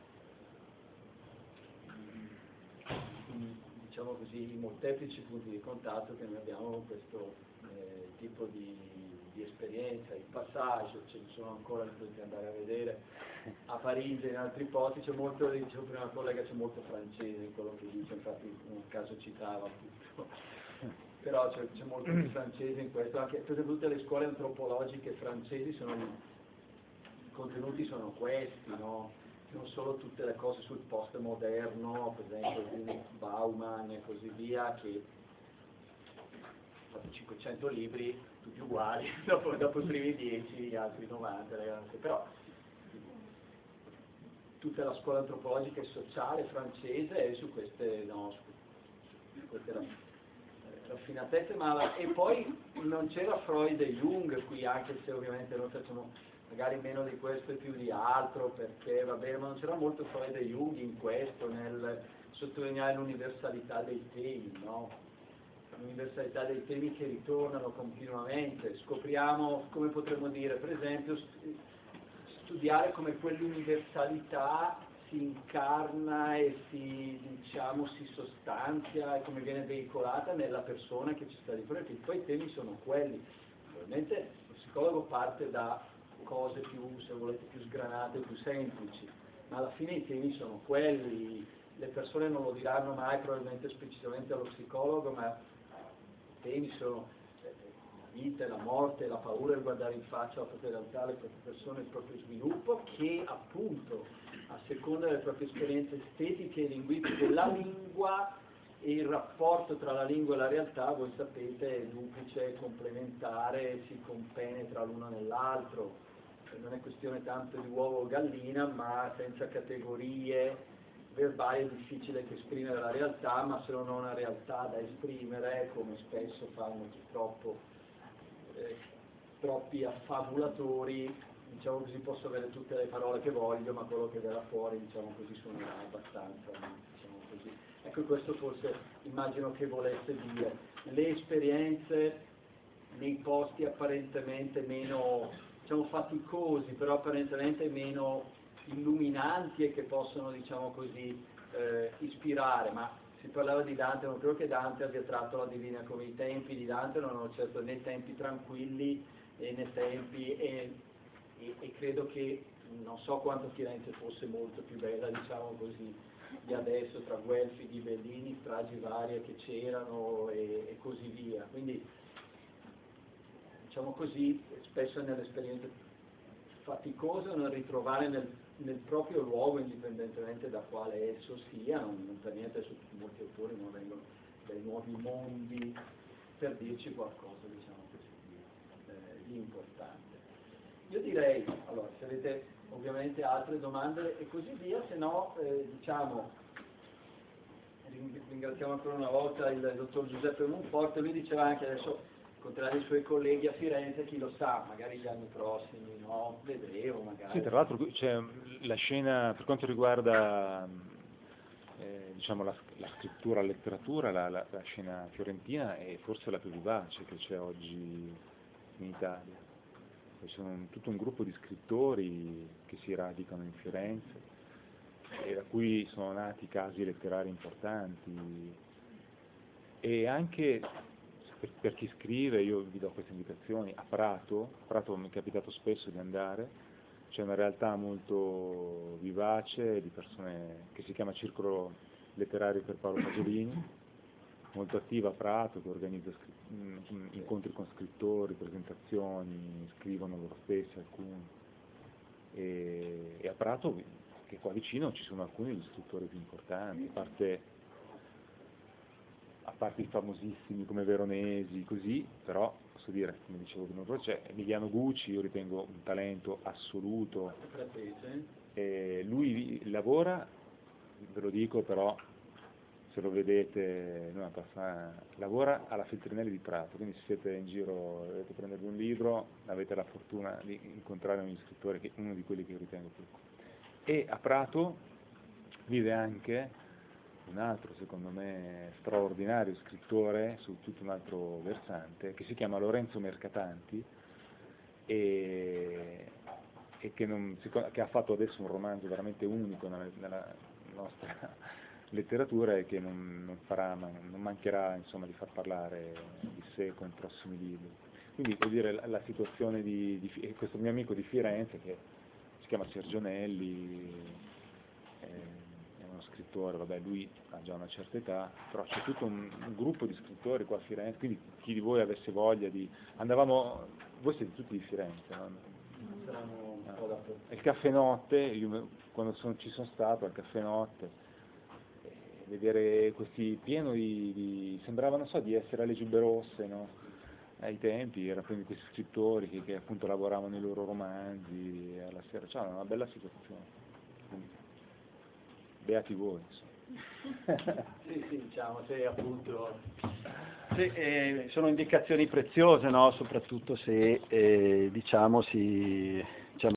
diciamo così, i molteplici punti di contatto che noi abbiamo con questo tipo di di esperienza, il passaggio, ce ne sono ancora, li potete andare a vedere, a Parigi e in altri posti, c'è molto, dicevo prima una collega, c'è molto francese in quello che dice, infatti in un caso citava appunto, però c'è molto di francese in questo, anche per esempio tutte le scuole antropologiche francesi i contenuti sono questi, no? Non solo tutte le cose sul postmoderno, per esempio Bauman e così via, che fatto 500 libri, tutti uguali, dopo i primi 10, gli altri 90, ragazzi. Però tutta la scuola antropologica e sociale francese è su queste, no, su queste raffinatezze, e poi non c'era Freud e Jung qui, anche se ovviamente noi facciamo magari meno di questo e più di altro, perché va bene, ma non c'era molto Freud e Jung in questo, nel sottolineare l'universalità dei temi, no? L'universalità dei temi che ritornano continuamente. Scopriamo, come potremmo dire, per esempio, studiare come quell'universalità si incarna e si sostanzia e come viene veicolata nella persona che ci sta di fronte, perché poi i temi sono quelli. Probabilmente lo psicologo parte da cose più, se volete, più sgranate, più semplici, ma alla fine i temi sono quelli. Le persone non lo diranno mai probabilmente esplicitamente allo psicologo, ma i temi sono la vita, la morte, la paura di guardare in faccia la propria realtà, le proprie persone, il proprio sviluppo, che appunto a seconda delle proprie esperienze estetiche e linguistiche, la lingua e il rapporto tra la lingua e la realtà, voi sapete, è duplice, è complementare, si compenetra l'uno nell'altro. Non è questione tanto di uovo o gallina, ma senza categorie verbali è difficile che esprimere la realtà, ma se non ho una realtà da esprimere, come spesso fanno purtroppo troppi affabulatori, diciamo così, posso avere tutte le parole che voglio, ma quello che verrà fuori, diciamo così, suonerà abbastanza, diciamo così. Ecco, questo forse immagino che volesse dire le esperienze nei posti apparentemente meno, diciamo, faticosi, però apparentemente meno illuminanti e che possono, diciamo così, ispirare. Ma si parlava di Dante, non credo che Dante abbia tratto la Divina Commedia. I tempi di Dante non erano certo né tempi tranquilli né tempi, e credo che, non so quanto Firenze fosse molto più bella, diciamo così, di adesso, tra Guelfi, Ghibellini, stragi varie che c'erano e così via. Quindi, diciamo così, spesso nelle esperienze faticose nel ritrovare nel proprio luogo, indipendentemente da quale esso sia, non per niente adesso molti autori non vengono dai nuovi mondi per dirci qualcosa, diciamo così, di importante. Io direi, allora, se avete ovviamente altre domande e così via, se no, diciamo, ringraziamo ancora una volta il dottor Giuseppe Monforte. Lui diceva anche adesso incontrare i suoi colleghi a Firenze, chi lo sa, magari gli anni prossimi, no? Vedremo magari. Sì, tra l'altro c'è la scena, per quanto riguarda diciamo la scrittura, la letteratura, la scena fiorentina è forse la più vivace che c'è oggi in Italia. C'è tutto un gruppo di scrittori che si radicano in Firenze e da cui sono nati casi letterari importanti, e anche per chi scrive, io vi do queste indicazioni, a Prato mi è capitato spesso di andare, c'è una realtà molto vivace di persone che si chiama Circolo Letterario per Paolo Pasolini, molto attiva a Prato, che organizza incontri con scrittori, presentazioni, scrivono loro stessi alcuni, e a Prato, che qua vicino, ci sono alcuni degli scrittori più importanti, a parte i famosissimi come Veronesi, così, però posso dire, come dicevo prima, c'è Emiliano Gucci, io ritengo un talento assoluto, lui lavora, ve lo dico, però se lo vedete, lavora alla Feltrinelli di Prato, quindi se siete in giro, dovete prendervi un libro, avete la fortuna di incontrare un scrittore, uno di quelli che io ritengo più. E a Prato vive anche un altro, secondo me, straordinario scrittore su tutto un altro versante, che si chiama Lorenzo Mercatanti, e che ha fatto adesso un romanzo veramente unico nella nostra letteratura, e che non mancherà, insomma, di far parlare di sé con i prossimi libri. Quindi vuol dire la situazione di questo mio amico di Firenze che si chiama Sergio Nelli, è uno scrittore, vabbè lui ha già una certa età, però c'è tutto un gruppo di scrittori qua a Firenze, quindi chi di voi avesse voglia di... voi siete tutti di Firenze, no? Saranno un po' dappertutto. Il caffè notte, io quando ci sono stato al caffè notte, vedere questi pieno sembrava, non so, di essere alle Giubbe Rosse, no? Ai tempi erano quindi questi scrittori che appunto lavoravano nei loro romanzi alla sera, cioè una bella situazione. Quindi, beati voi, insomma. Sì, diciamo, se appunto sono indicazioni preziose, no? Soprattutto se diciamo